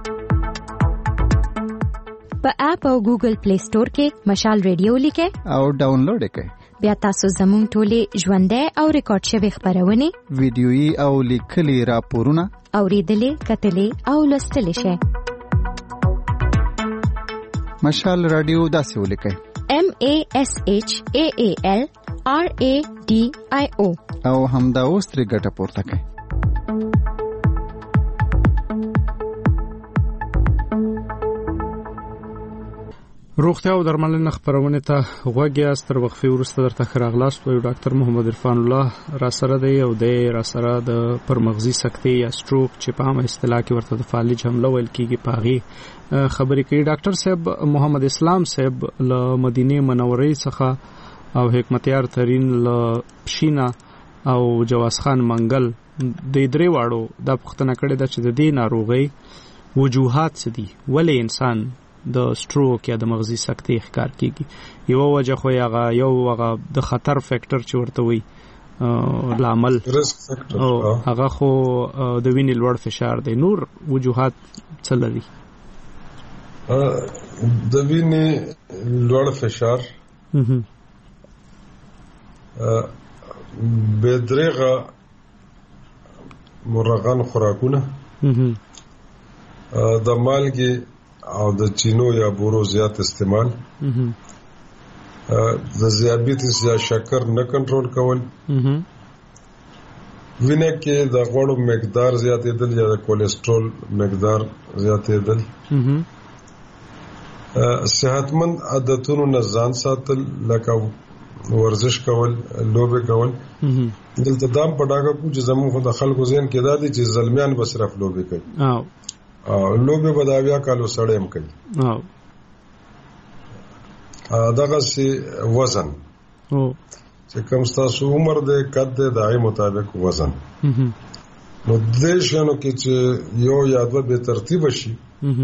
[SPEAKER 5] په اپ او ګوګل پلی سٹور کې مشال ریډیو لیکئ
[SPEAKER 6] او ډاونلوډ یې کړئ.
[SPEAKER 5] بیا تاسو زموږ ټولې ژوندۍ او ریکارډ شوي خبرونه،
[SPEAKER 6] ویډیويي او لیکلي راپورونه
[SPEAKER 5] اوریدلې، کتلې او لوستلی شئ.
[SPEAKER 6] مشال رادیو داسې ولیکئ:
[SPEAKER 5] M A S H A A L R A D I O
[SPEAKER 6] او همدا اوس ترې ګټه پورته کړئ.
[SPEAKER 2] روغتیا او درملنه خبرونه ته غوږی است. تر وقفې وروسته درته ښه راغلاست. وایو ډاکټر محمد عرفان الله را سره دی او دی را سره د پرمغزي سکتې یا سټروک چې په عامه اصطلاح کې ورته د فالج حمله ویل کېږي په هغې خبرې کوي. ډاکټر صاحب محمد اسلام صاحب له مدینې منورې څخه او حکمتیار ترین له پشینا او جواز خان منګل د درې واړو دا پوښتنه کړې ده چې د دې ناروغۍ وجوهات څه دي، ولې انسان د سټروک یا د مغزي سکتې ښکار کیږي. یو وجه خو هغه یو هغه د خطر فیکٹر چې ورته وي لامل هغه خو د وینې لوړ فشار دی. نور وجوهات څه لري؟
[SPEAKER 7] د وینې لوړ فشار، بېدریغه مرغان خوراکونه، د مالګې او د چینو یا بورو زیات استعمال، د ذیابیطس یا شکر نه کنټرول کول، وینه کې د غوړو مقدار زیاتېدل یا د کولیسټرول مقدار زیاتېدل، صحتمند عادتونو نه ځان ساتل لکه ورزش کول، لوبې کول. دلته دام په ډاګه کو چې زموږ خو د خلکو ذهن کې دا دي چې زلمیان به صرف لوبې کوي او لوبې به د اویا کالو سړی هم کوي. دغه سي وزن چې کوم ستاسو عمر دی قد دی د هغې مطابق وزن، نو دې شیانو کې چې یو یا دوه بې ترتیبه شي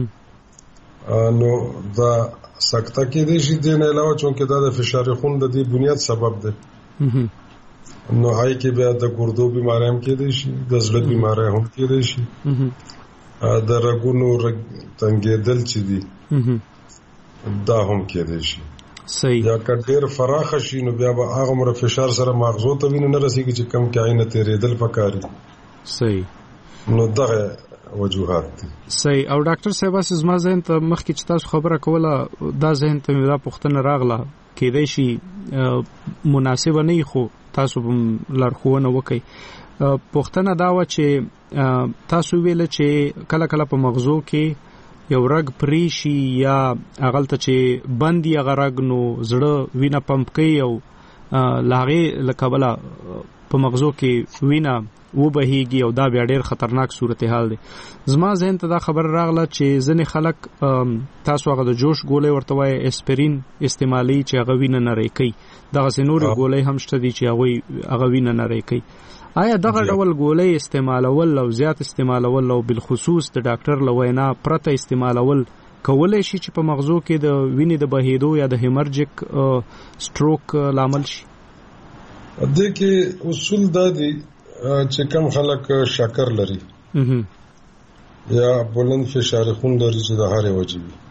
[SPEAKER 7] نو دا سکته کېدی شي. دې نه علاوه چونکې دا د فشار خون د دې بنیاد سبب دی نو هغې کې بیا د ګردو بیماری هم کېدی شي، د زړه بیماری هم کېدی شي، د رګونو تنګېدل چې دي دا هم کېدی شي.
[SPEAKER 2] صحیح.
[SPEAKER 7] یا که ډېر فراخه شي نو بیا به هغه مره فشار سره ماغزو ته وینه نه رسېږي چې کم کې عینه تېرېدل پکاري.
[SPEAKER 2] صحیح.
[SPEAKER 7] نو دغه وجوهات دي.
[SPEAKER 2] صحیح. او ډاکټر صاحب اس زما ذهن ته مخکې چې تاسو خبره کوله دا ذهن ته مې دا پوښتنه راغله کېدای شي مناسبه نه وي خو تاسو هم لارښوونه وکئ. پوښتنه دا وه چې تاسو ویله چې کله کله په مغزو کې یو رګ پرې شي یا هغلته چې بند یې هغه رګ نو زړه وینه پمپ کوي او له هغې له کبله په مغزو کې وینه وبهیږي او دا بیا ډېر خطرناک صورتحال دی. زما ذهن ته دا خبر راغله چې ځینې خلک تاسو هغه د جوش ګولۍ ورته وایي اسپرین استعمالوي چې هغه وینه نری کوي، دغسې نورې ګولۍ هم شته دي چې هغوی هغه وینه نری کوي. آیا دغه ډول ګولۍ استعمالول او زیات استعمالول او بالخصوص د ډاکټر له وینا پرته استعمالول کولی شي چې په مغزو کې د وینې د بهېدو یا د هیمرجیک سټروک لامل شي؟
[SPEAKER 7] دې کې اصول دا دي چې کم خلک شکر لري یا بلند فشار خون لري چې د هرې وجې وي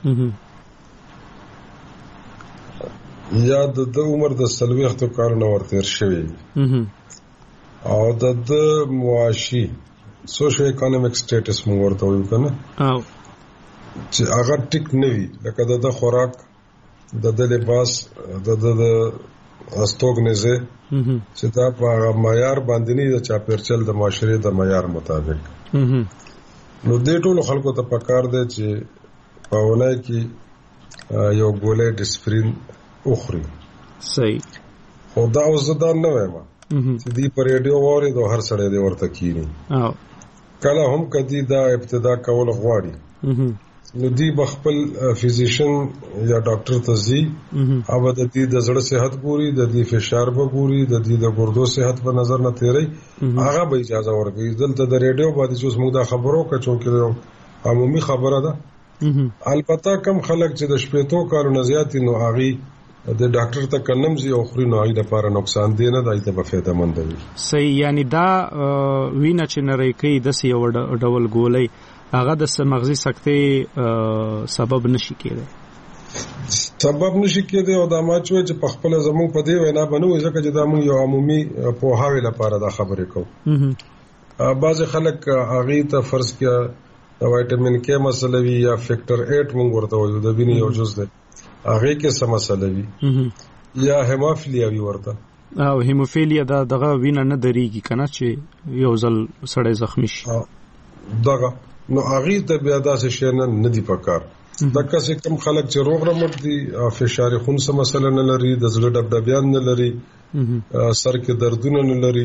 [SPEAKER 7] یا د د عمر د څلوېښتو کالو نه ورتېر شوی وي او د د معاشي سوشو اکانومیک سټیټس مو ورته وایو که نه چې هغه ټیک نه وي، لکه د د خوراک، د د لباس، د د د استوګنځې چې دا په هغه معیار باندې نه د چاپېرچل د معاشرې د معیار مطابق. نو دې ټولو خلکو ته پکار دی چې په اونۍ کې یو ګولۍ ډسپرین وخوري.
[SPEAKER 2] صحیح.
[SPEAKER 7] خو دا اوس زه دا نه وایم چې دی په ریډیو واورېد او هر سړی دی ورته کینی. کله هم که دی دا ابتدا کول غواړي نو دی به خپل فزیشن یا ډاکټر ته ځي او د دې د زړه صحت ګوري، د دې فشار به ګوري، د دې د ګردو صحت په نظر نه تیری، هغه به اجازه ورکوي. دلته د ریډیو باندې چې موږ دا خبرو که چونکې عمومي خبره ده. البته کم خلک چې د شپېتو کالو نه زیات نو هغې د ډاکټر ته کنم زی او خوري نو هغې لپاره نقصان دی نه، هغې ته به فایده مند وي.
[SPEAKER 2] صحیح. یعنی دا وینه چې نری کوي داسې یو ډول ګولۍ هغه د مغزي سکتې سبب نشي کېدی
[SPEAKER 7] سبب نشي کېدی او دا ما چې وایي چې په خپله زموږ په دې وینا به نه وایي ځکه چې دا موږ یو عمومي پوهاوي لپاره دا خبرې کوو. بعضې خلک هغې ته فرض کړه د وایټامین کې مسله وي یا فیکټر ایټ موږ ورته وایو د وینې یو جز دی، هغې کې څه مسله وي یا هیمافیلیا وي ورته.
[SPEAKER 2] او هیموفیلیا دا دغه وینه نه درېږي که نه چې یو ځل سړی زخمي شي.
[SPEAKER 7] دغه نو هغې ته بیا داسې شی نه نه دي پکار. دغه څه کم خلک چې روغ رمټ دي فشار خون سم مسله نه لري د زړه ډبډبیان نه لري سر کې دردونه نه لري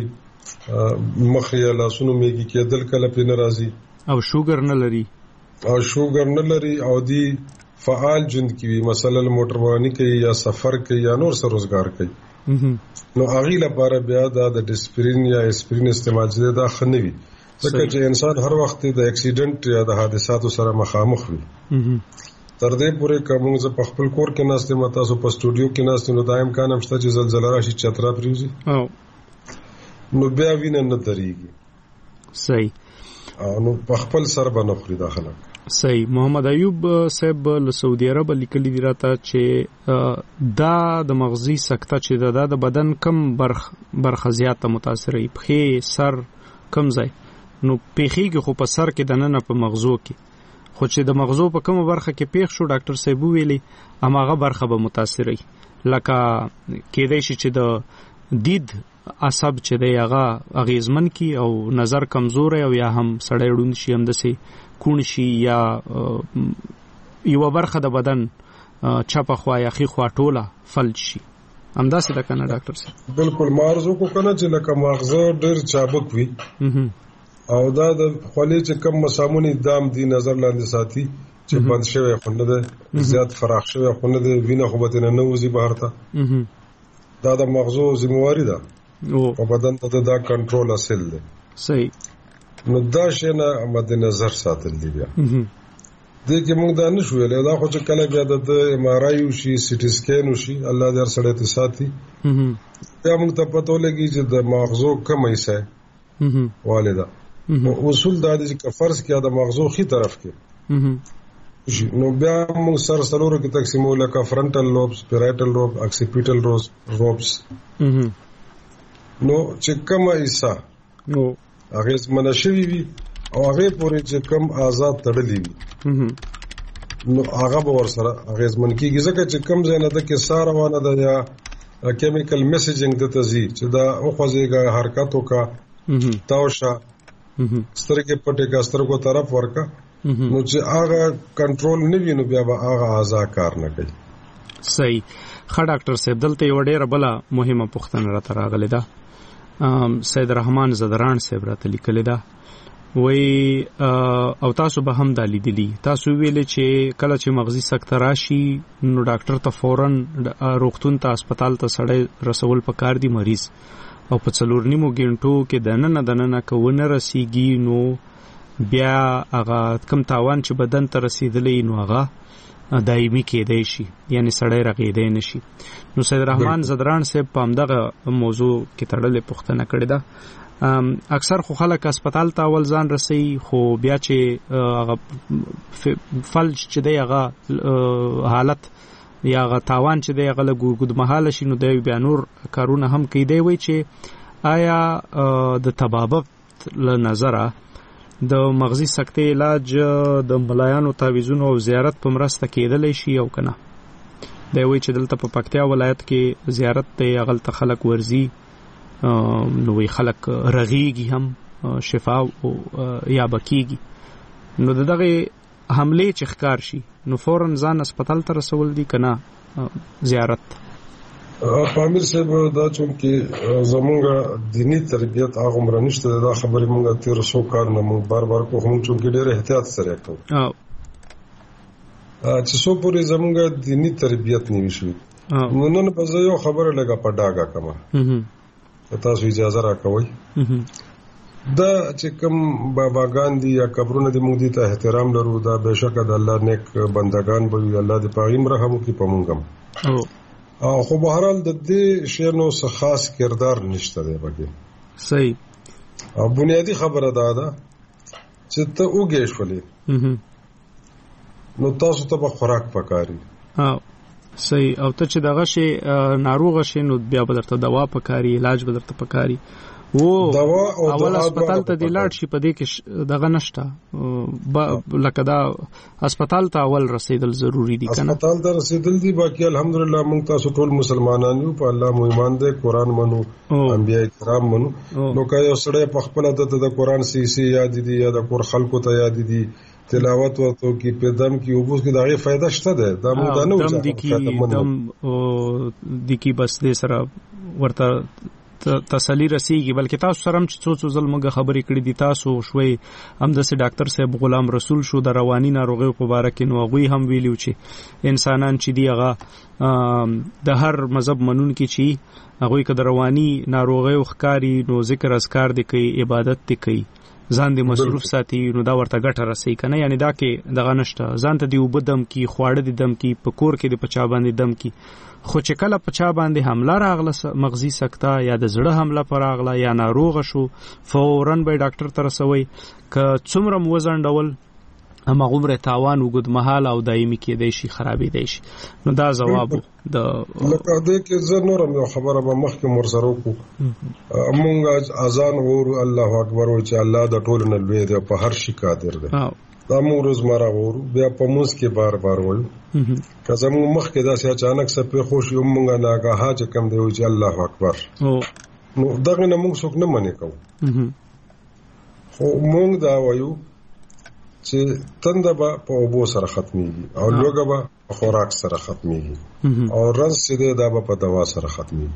[SPEAKER 7] مخ یا لاسونو میږي کېدل کله په ناراضي
[SPEAKER 2] او شوګر نه لري
[SPEAKER 7] او شوګر نه لري او دی فعال جند کی مثلا موټروانی کوي یا سفر کوي یا نور سره روزګار کوي نو اغه لپاره بیا د ډسپرین یا اسپرین استعمال زده دا خنوي ځکه چې انسان هر وخت د اکسیډنټ یا د حادثاتو سره مخامخ وي تر دې پورې کوم ز په خپل کور کې ناشته متا سو په سټوډیو کې ناشته نو دایم کان همشته چې زلزلہ راشي چترا پریوزي
[SPEAKER 2] او
[SPEAKER 7] نو بیا وینه نه دريږي
[SPEAKER 2] صحیح
[SPEAKER 7] نو په خپل سر باندې خوري داخله
[SPEAKER 2] صحیح. محمد ایوب صاحب له سعودي عرب لیکلي دی راته چې دا د مغزي سکته چې دا د بدن کم برخ برخه زیاته متاثرې پخې سر کم ځای نو پیخیږي خو په سر کې دنه په مغزو کې خو چې د مغزو په کومه برخه کې پیښ شو ډاکټر صاحب ویلي اماغه برخه به متاثرې لکه کېدای شي چې د دید عصب چې دی هغه اغیزمن کی او نظر کمزور او یا هم سړی ړوند شي هم دسي کون شي یا یو برخه د بدن چپه خوا یا خي خوا ټوله فلج شي همداسې د کنه ډاکټر صاحب
[SPEAKER 7] بالکل مارزو کو کنه چې لکه مغزه ډېر چابک وي او دا د خولې چې کم مسامونی دام دی نظر لاندې ساتي چې بند شوی خونه ده زیات فراخ شوی خونه ده وینه خو به نه وځي بهر ته دا د مغزو ذمہواری ده او بدن ته دا کنټرول اصل ده
[SPEAKER 2] صحیح
[SPEAKER 7] نو دا شی نه مد نظر ساتل دی بیا دې کې موږ دا نشو ویل دا خو چې کله بیا د ایم آر آی وشي سی ټي سکین وشي الله دې هر سړی ته ساتي بیا موږ ته پته لګي چې د مغزو کم حصہ والده اصول دا دي چې فرض کیا د مغزو خي طرف کې نو بیا موږ سر سلورو کې تقسیمو لکه فرنټل لوبس پیرایټل لوب اکسیپیټل روز روبس نو چې کومه حصہ
[SPEAKER 2] نو
[SPEAKER 7] هغه منشوي وي او هغه پورې چې کم آزاد تړلې وي نو هغه به ور سره هغه ځمن کېږي ځکه چې کم ځای نه د کې ساروانه ده یا کیمیکل میسیجینګ د تزي چې دا او خوځيږي حرکتو کا تاوشا سترګې پټې کا سترګو طرف ورکا نو چې هغه کنټرول نه وي نو بیا به هغه آزاد کار نه کوي
[SPEAKER 2] صحیح. ښه ډاکټر صاحب دلته یو ډېره بله مهمه پوښتنه راته راغلې ده سید رحمان زدران صاحب راته لیکلې ده وای او تاسو به هم دا لیدلی تاسو ویلې چې کله چې مغزي سکته راشي نو ډاکټر ته فورن روغتون ته هسپتال ته سړی رسول پکار دی مریض او په څلور نیمو غنټو کې دننه دننه کوونه رسیږي نو بیا هغه کم تاوان چې بدن ته رسیدلی نو هغه دایمي کېدای شي یعنی سړی رغېدای نشي. نو سید رحمان زدران صاحب په همدغه موضوع کې تړلې پوښتنه کړې ده اکثر خو خلک هسپتال ته اول ځان رسي خو بیا چې هغه فلج چې دی هغه حالت یا هغه تاوان چې دی هغه لګود مهاله شي نو دی بیا نور کارونه هم کوي دی وای چې آیا د طبابت له نظره د مغزي سکتې علاج د ملایانو تعویذونو او زیارت په مرسته کېدلی شي او کنه دی وای چې دلته په پکتیا ولایت کې زیارت ته هغه ته خلک ورزي نو وی خلک رغيږي هم شفا او یا بکیږي نو دغه حمله چې ښکار شي نو فورن ځان هسپتال ته رسول دي کنه زیارت
[SPEAKER 7] پامیر صاحب دا چې زمونږ دینی تربیت هغه عمر نشته دا خبرې مونږ تیر سو کار نه مونږ بار بار کوو چې ډېر احتیاط سره کوو چې څو پورې زمونږ دینی تربیت نیوي شي نو نن په یو خبره لګه پډاګه کما تاسو اجازه راکوي دا چې کوم باباګان دي یا قبرونه دي موږ دي ته احترام لرو دا بهشکه د الله نیک بندگان به الله دې پاغیم رحم وکړي په موږ او خو بهرحال د دې شینو څخه خاص کردار نشته دی بګي
[SPEAKER 2] صحیح
[SPEAKER 7] او بنیادی خبره ده دا چې ته وګې شولې نو تاسو ته به خوراک پکاري
[SPEAKER 2] ها صحیح او ته چې دغه شی ناروغ شې نو بیا به درته دوا پکاري علاج به درته پکاري وو اول هسپتال ته دی لاړ شي په دې کې دغه نشته لکه دا هسپتال ته اول رسیدل ضروری دي کنه
[SPEAKER 7] هسپتال ته رسیدل دي باقي الحمدلله موږ تاسو ټول مسلمانان یو په الله مو ایمان دې قران منو انبیاء کرام منو نو که یو سړی په خپل د قران سی سی یاد دي یا د کور خلکو ته یاد دي تلاوت ورته کی په دم کې اوبوس کې دغه فائدہ شته ده دا موږ دا نه
[SPEAKER 2] دم دي کی دم دي کی بس دې سره ورته تسلی رسیږي بلکې تاسو سره هم چې څو څو ځل موږ خبرې کړې دي تاسو شوي هم د سي ډاکټر صاحب غلام رسول شو د رواني ناروغیو په اړه کې نو غوي هم ویلو چې انسانان چې دی هغه د هر مذهب منونکي چې هغه کې د رواني ناروغیو ښکاری نو ذکر اذکار دي کوي عبادت دي کوي ځان دې مصروف ساتي نو دا ورته ګټه رسي کنه یعنی دا کې دغه نشته ځان ته دی وبدم کی خواړه دي دم کی په کور کې د پچا باندې دم کی خو چې کله پچا باندې حمله راغله مغزي سکتا یا د زړه حمله پر راغله یا ناروغ شو فورن به ډاکټر ته رسوي ک څومره وزن ډول اما عمر تاوان وګد محال او دایمي کې دی شي خرابې دی شي نو دا جواب د
[SPEAKER 7] لکه دې کې زه نورم یو خبره به مخکې مور سره وکړو مونږ اذان وورو الله اکبر او چې الله د ټولو نه لوی دی په هر شي قادر دی دا مونږ روزمره وورو بیا په موږ کې بار بار وایو که زموږ مخکې داسې اچانک څه په خوش یو مونږ ناګاه چې کم دی چې الله اکبر نو دغه نه مونږ څوک نه منې کوو خو مونږ دا وایو چې تنده به په اوبو سره ختميږي او لوګه به په خوراک سره ختميږي او رنځ چې دا به په دوا سره ختميږي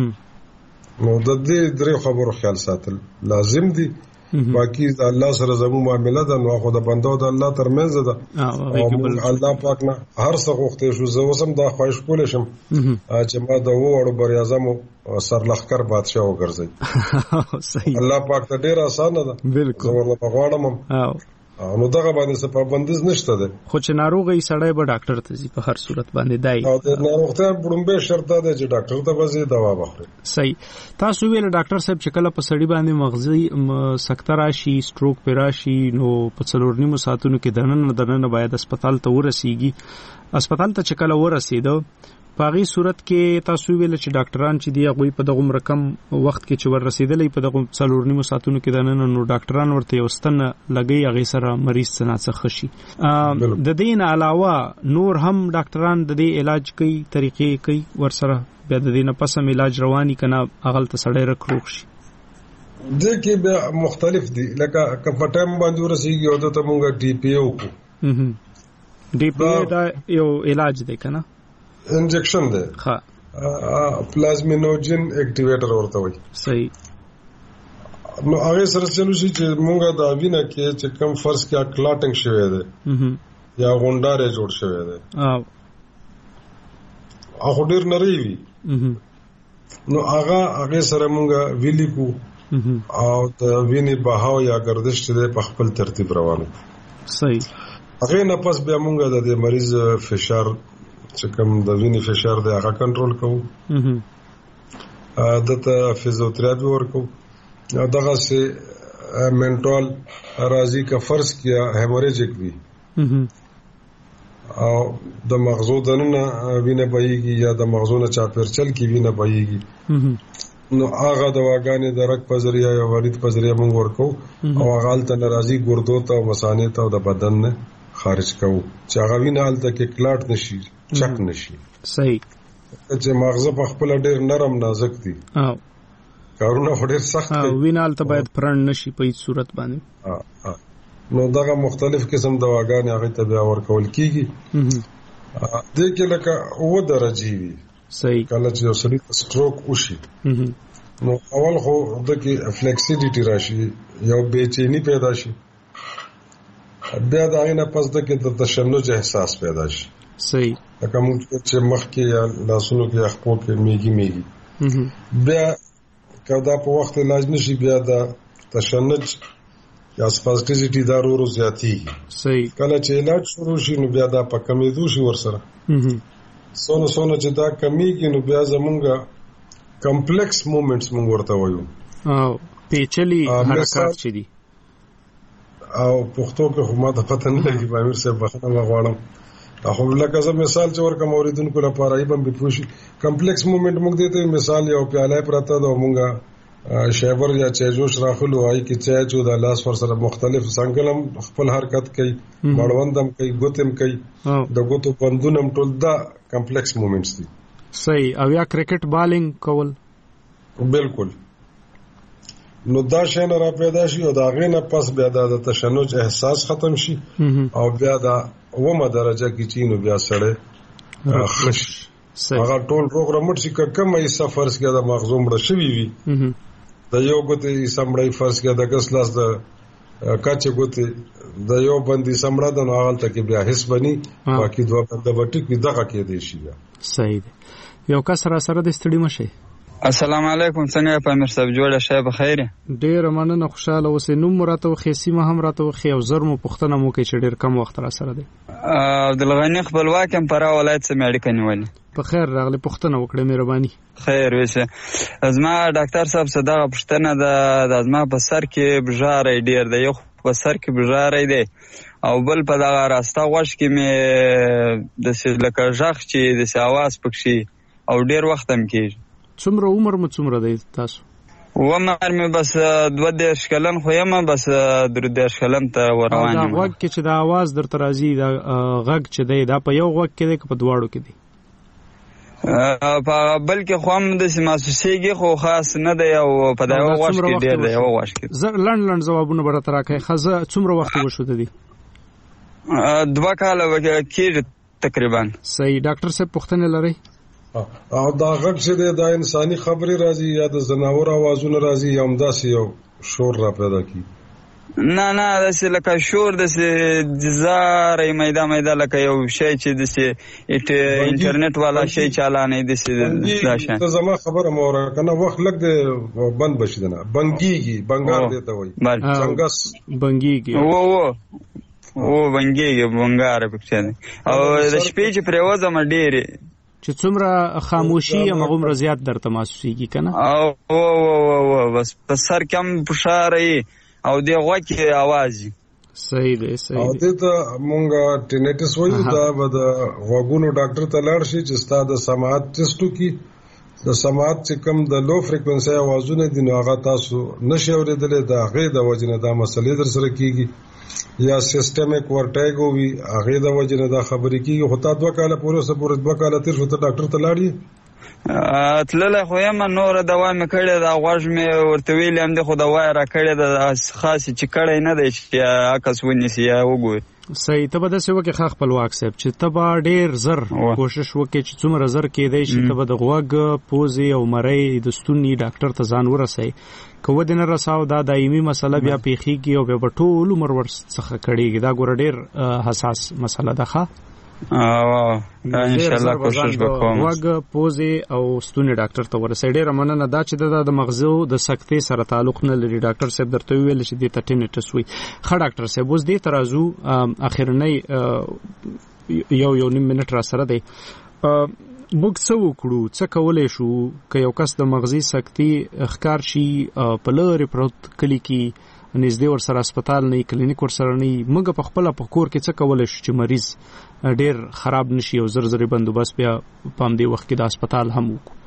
[SPEAKER 7] نو د دې درې خبرو خیال ساتل لازم دي باقي الله سره زموږ معاملې ده نو خو د بندو د الله ترمنځ ده او الله پاک نه هر څه غوښته شو زه وسم دا خواهش کولې شم چې ما د وړو بر اعظم سرلخکر بادشاہ وګرځي الله پاک ته ډیر اسانه ده
[SPEAKER 2] بالکل
[SPEAKER 7] ورته غواړم نو دغه باندې څه پابندیز نشته ده
[SPEAKER 2] خو چې ناروغي سړی به ډاکټر ته ځي په هر صورت باندې دای
[SPEAKER 7] او د ناروغته بډومبه شرط ده چې ډاکټر ته به دوا واخلي
[SPEAKER 2] صحیح تاسو ویل ډاکټر صاحب چې کله په سړی باندې مغزي سکته راشي سټروک پر راشي نو په څلور نیمو ساعتونو کې دننه دننه باید هسپتال ته ورسیږي هسپتال ته چې کله ورسیدو پاغي صورت کې تاسو ویل چې ډاکټران چې دی هغه په دغه رقم وخت کې چې ور رسیدلې په دغه څلور نیمو ساعتونو کې دنه نو ډاکټران ورته یوستن لګي هغه سره مریض څنګه خشي د دین علاوه نور هم ډاکټران د دې علاج کوي طریقې کوي ور سره بیا د دې نه پس هم علاج رواني کنه اغل ته سړی رکروخ شي
[SPEAKER 7] د کې به مختلف دي لکه کپټم باندې ورسیږي او ته مونږه ډي پی او کو
[SPEAKER 2] ډي پی دا یو علاج دی کنه
[SPEAKER 7] انجکشن ده
[SPEAKER 2] ها
[SPEAKER 7] پلازمینوجن اکټیویټر ورته وایي
[SPEAKER 2] صحیح
[SPEAKER 7] نو هغه سره چلو شي چې مونږه دا وینه کې چې کم فرض کې کلاټینګ شوی دی یا غونډاره جوړ شوی دی
[SPEAKER 2] او
[SPEAKER 7] هغه ډیر نری وي نو هغه هغه سره مونږه ویلی کو او د وینې بهاو یا گردش چې په خپل ترتیب روانو
[SPEAKER 2] صحیح
[SPEAKER 7] هغه نه پس بیا مونږه د مریض فشار چې کوم د وینې فشار دی هغه کنټرول کوو دته فزیوتراپي ورکو دغه سه منټال راضی کا فرض کیا هیموریجیک وی او د مغزو دنه وینه بهيږي یا د مغزو نه چاپیرچل کی وینه بهيږي نو هغه د واګانې د رګ په ذریعہ یا ورید په ذریعہ موږ ورکو او هغه ته ناراضي ګردو ته وسانه ته د بدن نه خارج کوو چې هغه وینه حالت کې کلاټ نشي چک نشي
[SPEAKER 2] صحیح
[SPEAKER 7] چې مغز په خپل ډیر نرم نازک دي
[SPEAKER 2] او
[SPEAKER 7] کارونه ډیر سخت دي
[SPEAKER 2] وینه حالت باید پرن نشي په هیڅ صورت باندې
[SPEAKER 7] نو دغه مختلف قسم دواګانې هغه ته بیا ورکول کیږي د کې لکه و درجه وي
[SPEAKER 2] صحیح
[SPEAKER 7] کله چې سړی سټروک وشي نو اول خو د کې فلیکسیډیټي راشي یو بېچینی پیدا شي بیا دا نه پس د کې د تشنج احساس پیدا شي
[SPEAKER 2] صحیح
[SPEAKER 7] لکه موږ چې مخ کې یا لاسونو کې خپل کې میګي میګي بیا کدا په وخت علاج نشي بیا دا تشنج یا سپاسټیزیټي دا ورو زیاتی
[SPEAKER 2] صحیح
[SPEAKER 7] کله چې علاج شروع شي نو بیا دا په کمیدو شي ورسره سونه سونه چې دا کمیږي نو بیا زمونږه کمپلیکس موومېنټس موږ ورته وایو
[SPEAKER 2] او پیچلي حرکات چي دي
[SPEAKER 7] او پښتو کې هم د پته نه لګي په امیر صاحب بخښنه غواړم خو لکه زه مثال چې ورکوم اوریدونکو لپاره ایبم به پوښي کمپلیکس موومېنټ موږ دته مثال یو پیاله پراته دا موږ شیبر یا چایجوش راخلو آی کی چای جو د لاس ور سره مختلف څنګهلم خپل حرکت کوي مړوندم کوي ګوتم کوي د ګوتو بندونم ټول دا کمپلیکس موومېنټس دي
[SPEAKER 2] صحیح او یا کرکټ بالینګ کول
[SPEAKER 7] بالکل نو دا شی نه را پیدا شي او دا غینه پس بیا د تشنج احساس ختم شي او بیا دا ومه درجه کې چې نو بیا سړی خش هغه ټول روغ رمټ شي کومه یې سفر کې د مغزو مړ شوی وي د یو ګوتې سمړی فرض کې د کس لاس د کاچه ګوتې د یو بندي سمړه د نوغل ته کې بیا حس بني باقي دوه بنده بټیک وي دغه کې دی شي.
[SPEAKER 2] صحیح دی. یو کس را سره د ستړي مشه.
[SPEAKER 8] السلام علیکم، څنګه په امیر صاحب جوړه شه بخیر؟
[SPEAKER 2] ډیر مننه، خوشاله اوسې. نوم راته خو سیمه هم راته خو یو زر مو پښتنه مو کې چې ډیر کم وخت را سره دی.
[SPEAKER 8] عبدالغنی خپلواک هم پر ولایت سم اړیکه نیولې.
[SPEAKER 2] په خیر راغلی، پښتنه وکړه مهرباني.
[SPEAKER 8] خیر وشه. ازما ډاکټر صاحب صدقه پښتنه د ازما په سر کې بجاره ډیر دی، یو په سر کې بجاره دی او بل په دغه راسته غوښ کې مې د لکه ژغ چې د ساواز پکشي او ډیر وخت هم کېږي.
[SPEAKER 2] څومره عمر مو څومره دی تاسو؟
[SPEAKER 8] عمر مې بس دوه دېرش کلن خو یم، بس درې دېرش کلن ته روان یم.
[SPEAKER 2] دا غوږ کې چې د اواز درته راځي دا غږ چې دی دا په یو غوږ کې دی که په دواړو کې دی؟
[SPEAKER 8] په بل کې خو هم داسې محسوسېږي خو خاص نه دی او په دا یو غوږ کې ډېر دی. یو غوږ کې
[SPEAKER 2] لنډ لنډ ځوابونه به راته راکړئ. ښه څومره وخت وشوده دي؟
[SPEAKER 8] دوه کاله کېږي تقریبا.
[SPEAKER 2] صحیح. ډاکټر صاحب پوښتنې لرئ؟
[SPEAKER 7] او دا غږ چې دی دا انساني خبرې راځي یا د ځناور اوازونه راځي یا همداسې یو شور را پیدا کړي؟
[SPEAKER 8] نه نه داسې لکه شور داسې جزارې میده میده لکه یو شی چې داسې انټرنیټ والا شی چالانې داسې دا شی.
[SPEAKER 7] ته زما خبره مه اوره که نه وخت لږ دی بند به شي دنه بنګېږي بنګار دی ته وایي څنګس
[SPEAKER 2] بنګېږي.
[SPEAKER 8] و و و بنګېږي بنګار پکښې دی او د شپې چې پرېوځم ډېرې
[SPEAKER 2] چې څومره خاموشي هغومره زیات درته محسوسېږي که نه؟
[SPEAKER 8] او و و بس په سر کې هم فشار یي او دې غوږ کې اواز یي.
[SPEAKER 2] صحیح دی. صحیح
[SPEAKER 7] او دې ته مونږ ټینیټس وایو. دا به د غوږونو ډاکټر ته لاړ شي چې ستا د سماعت ټسټ وکړي. د سماعت چې کوم د لو فریکونسي اوازونه دي نو هغه تاسو نشئ اورېدلی، د هغې د وجې نه دا مسلې در سره کېږي یا سیسټمیک ورټایګو وي هغې د وجې نه دا خبرې کېږي. خو تا دوه کاله پورې اوسه پورې دوه کاله تېر شو ته ډاکټر ته لاړ یې؟
[SPEAKER 8] تللی خو یم، نوره دوا مې کړې ده، غوږ مې ورته ویلي هم دی خو دوا یې را کړې ده، خاصې چې کړی نه دی چې عکس ونیسي یا وګوري.
[SPEAKER 2] صحیح. ته به داسې وکړې ښه خپلواک صاحب چې ته به ډېر زر کوشش وکړې چې څومره زر کېدی شي ته به د غوږ پوزې او مرۍ د ستوني ډاکټر ته ځان ورسوي. که ودې نه رساو دا دایمي مسله بیا پیښیږي او بیا به ټول عمر ورڅخه کړېږي. دا ګوره ډېر حساس مسله ده. ښه
[SPEAKER 8] انشاءالله کوشش وکوم
[SPEAKER 2] غوږ پوزې او ستوني ډاکټر ته ورسوي. ډېره مننه. دا چې د مغزو د سکتې سره تعلق نه لري ډاکټر صاحب درته وویل چې دې ته ټینیټس وایي. ښه ډاکټر صاحب اوس دې ته راځو، اخرنی یو یو نیم منټ را سره دی. موږ څه وکړو، څه کولی شو که یو کس د مغزي سکتې ښکار شي په لرې پروت کلي کې نږدې ورسره هسپتال نه وي، کلینیک ورسره نه وي، موږ په خپله په کور کې څه کولی شو چې مریض ډېر خراب نشي او زر زرې بندوبست بیا په همدې وخت کې د هسپتال هم وکړو؟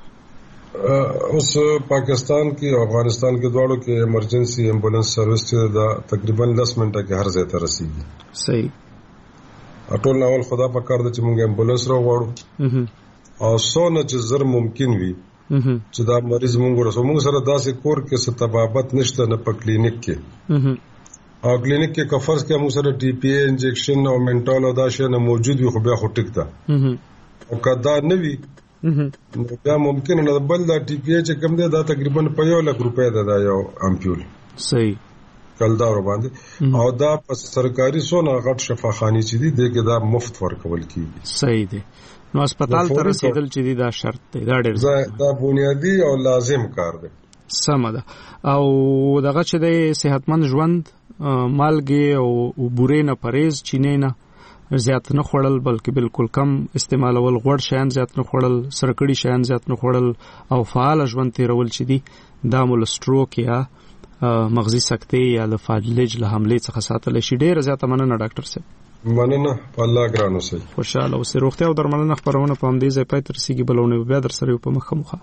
[SPEAKER 7] اوس پاکستان کې او افغانستان کې دواړو کې ایمرجنسي ایمبولانس سروس چې دا تقریبا لس منټه کې هر ځای ته رسیږي.
[SPEAKER 2] صحیح.
[SPEAKER 7] ټول ناول خدا په کار ده چې موږ ایمبولانس راوغواړو او څونه چې زر ممکن وي چې دا مریض موږ ورسو. موږ سره داسې کور کې څه طبابت نشته نه په کلینیک کې، او کلینیک کې که فرض کې موږ سره ټي پی اے انجیکشن او منټال او دا شی نه موجود وي خو بیا خو ټیک ده. او که دا نه وي بیا ممکن نه بل دا ټي پی اے چې کوم دی دا تقریبا په یو لک روپۍ ده دا یو امپیول.
[SPEAKER 2] صحیح.
[SPEAKER 7] کلدارو باندې او دا په سرکاري سونه غټ شفاخاني چې دي دغه دا مفت ورکول کیږي.
[SPEAKER 2] صحیح دی. نو هسپتال ته رسیدل چې دی دا شرط دی، دا ډېر
[SPEAKER 7] دا بنیادی او لازم کار دی.
[SPEAKER 2] سمه ده. او دغه چې دی صحتمند ژوند مالګې او بورې نه پرهیز، چینې نه زیات نه خوړل بلکې بالکل کم استعمالول، غوړ شیان زیات نه خوړل، سرکړي شیان زیات نه خوړل او فعال ژوند تیرول چې دی دا مو له سټروک یا مغزي سکتې یا د فالج له حملې څخه ساتلی شي. ډېره زیاته مننه ډاکټر صاحب.
[SPEAKER 7] مننه. په الله ګران اوسئ.
[SPEAKER 2] خوشحاله اوسئ. روغتیا او درملنه خپرونه په همدې ځای پای ته رسېږي. بلونه بیا در سره یو په مخه مخه.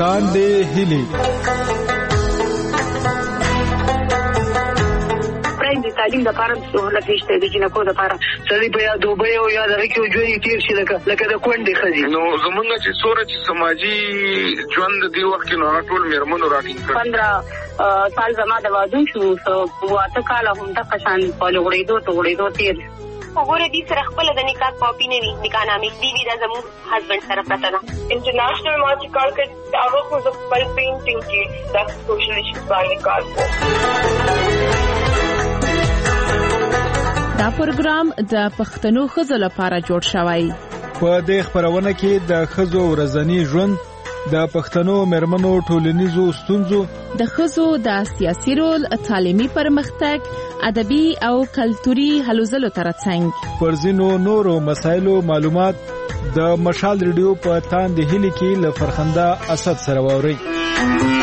[SPEAKER 1] تاندې هلي
[SPEAKER 9] د تعلیم د پاره سہولت نشته د جنکو د پاره سړي په یا دوبه او یا د کې ژوند تیر شي لکه لکه د کونډې خزي
[SPEAKER 10] نو زمونږ چې سوره چې سماجی ژوند دی وخت نو ټول میرمنو راټینګ کړ
[SPEAKER 9] پندرہ سال زما د وادو شو واته کال هم د قشان په لغړېدو ته غړېدو تیر
[SPEAKER 11] وګوره دې سره خپل د نکاح کاپی نه وي نکاح نامې دی وی د زمو هسبند سره پته ده انټرنیشنل ما چې کار کړ هغه خو د خپل پینټینګ کې د سوشل ایشوز باندې کار کوي.
[SPEAKER 12] دا پروګرام د پښتنو ښځو لپاره جوړ شوی.
[SPEAKER 1] په دې خبرونه کې د ښځو ورځنی ژوند، د پښتنو مېرمنو ټولنیزو ستونزو،
[SPEAKER 12] د ښځو د سیاسي رول، تعلیمي پرمختګ، ادبي او کلتوري هلو ځلو ترڅنګ
[SPEAKER 1] پر ځینو نورو مسایلو معلومات د مشال ریډیو په تاندې هلي کې له فرخنده اسد سره واوري.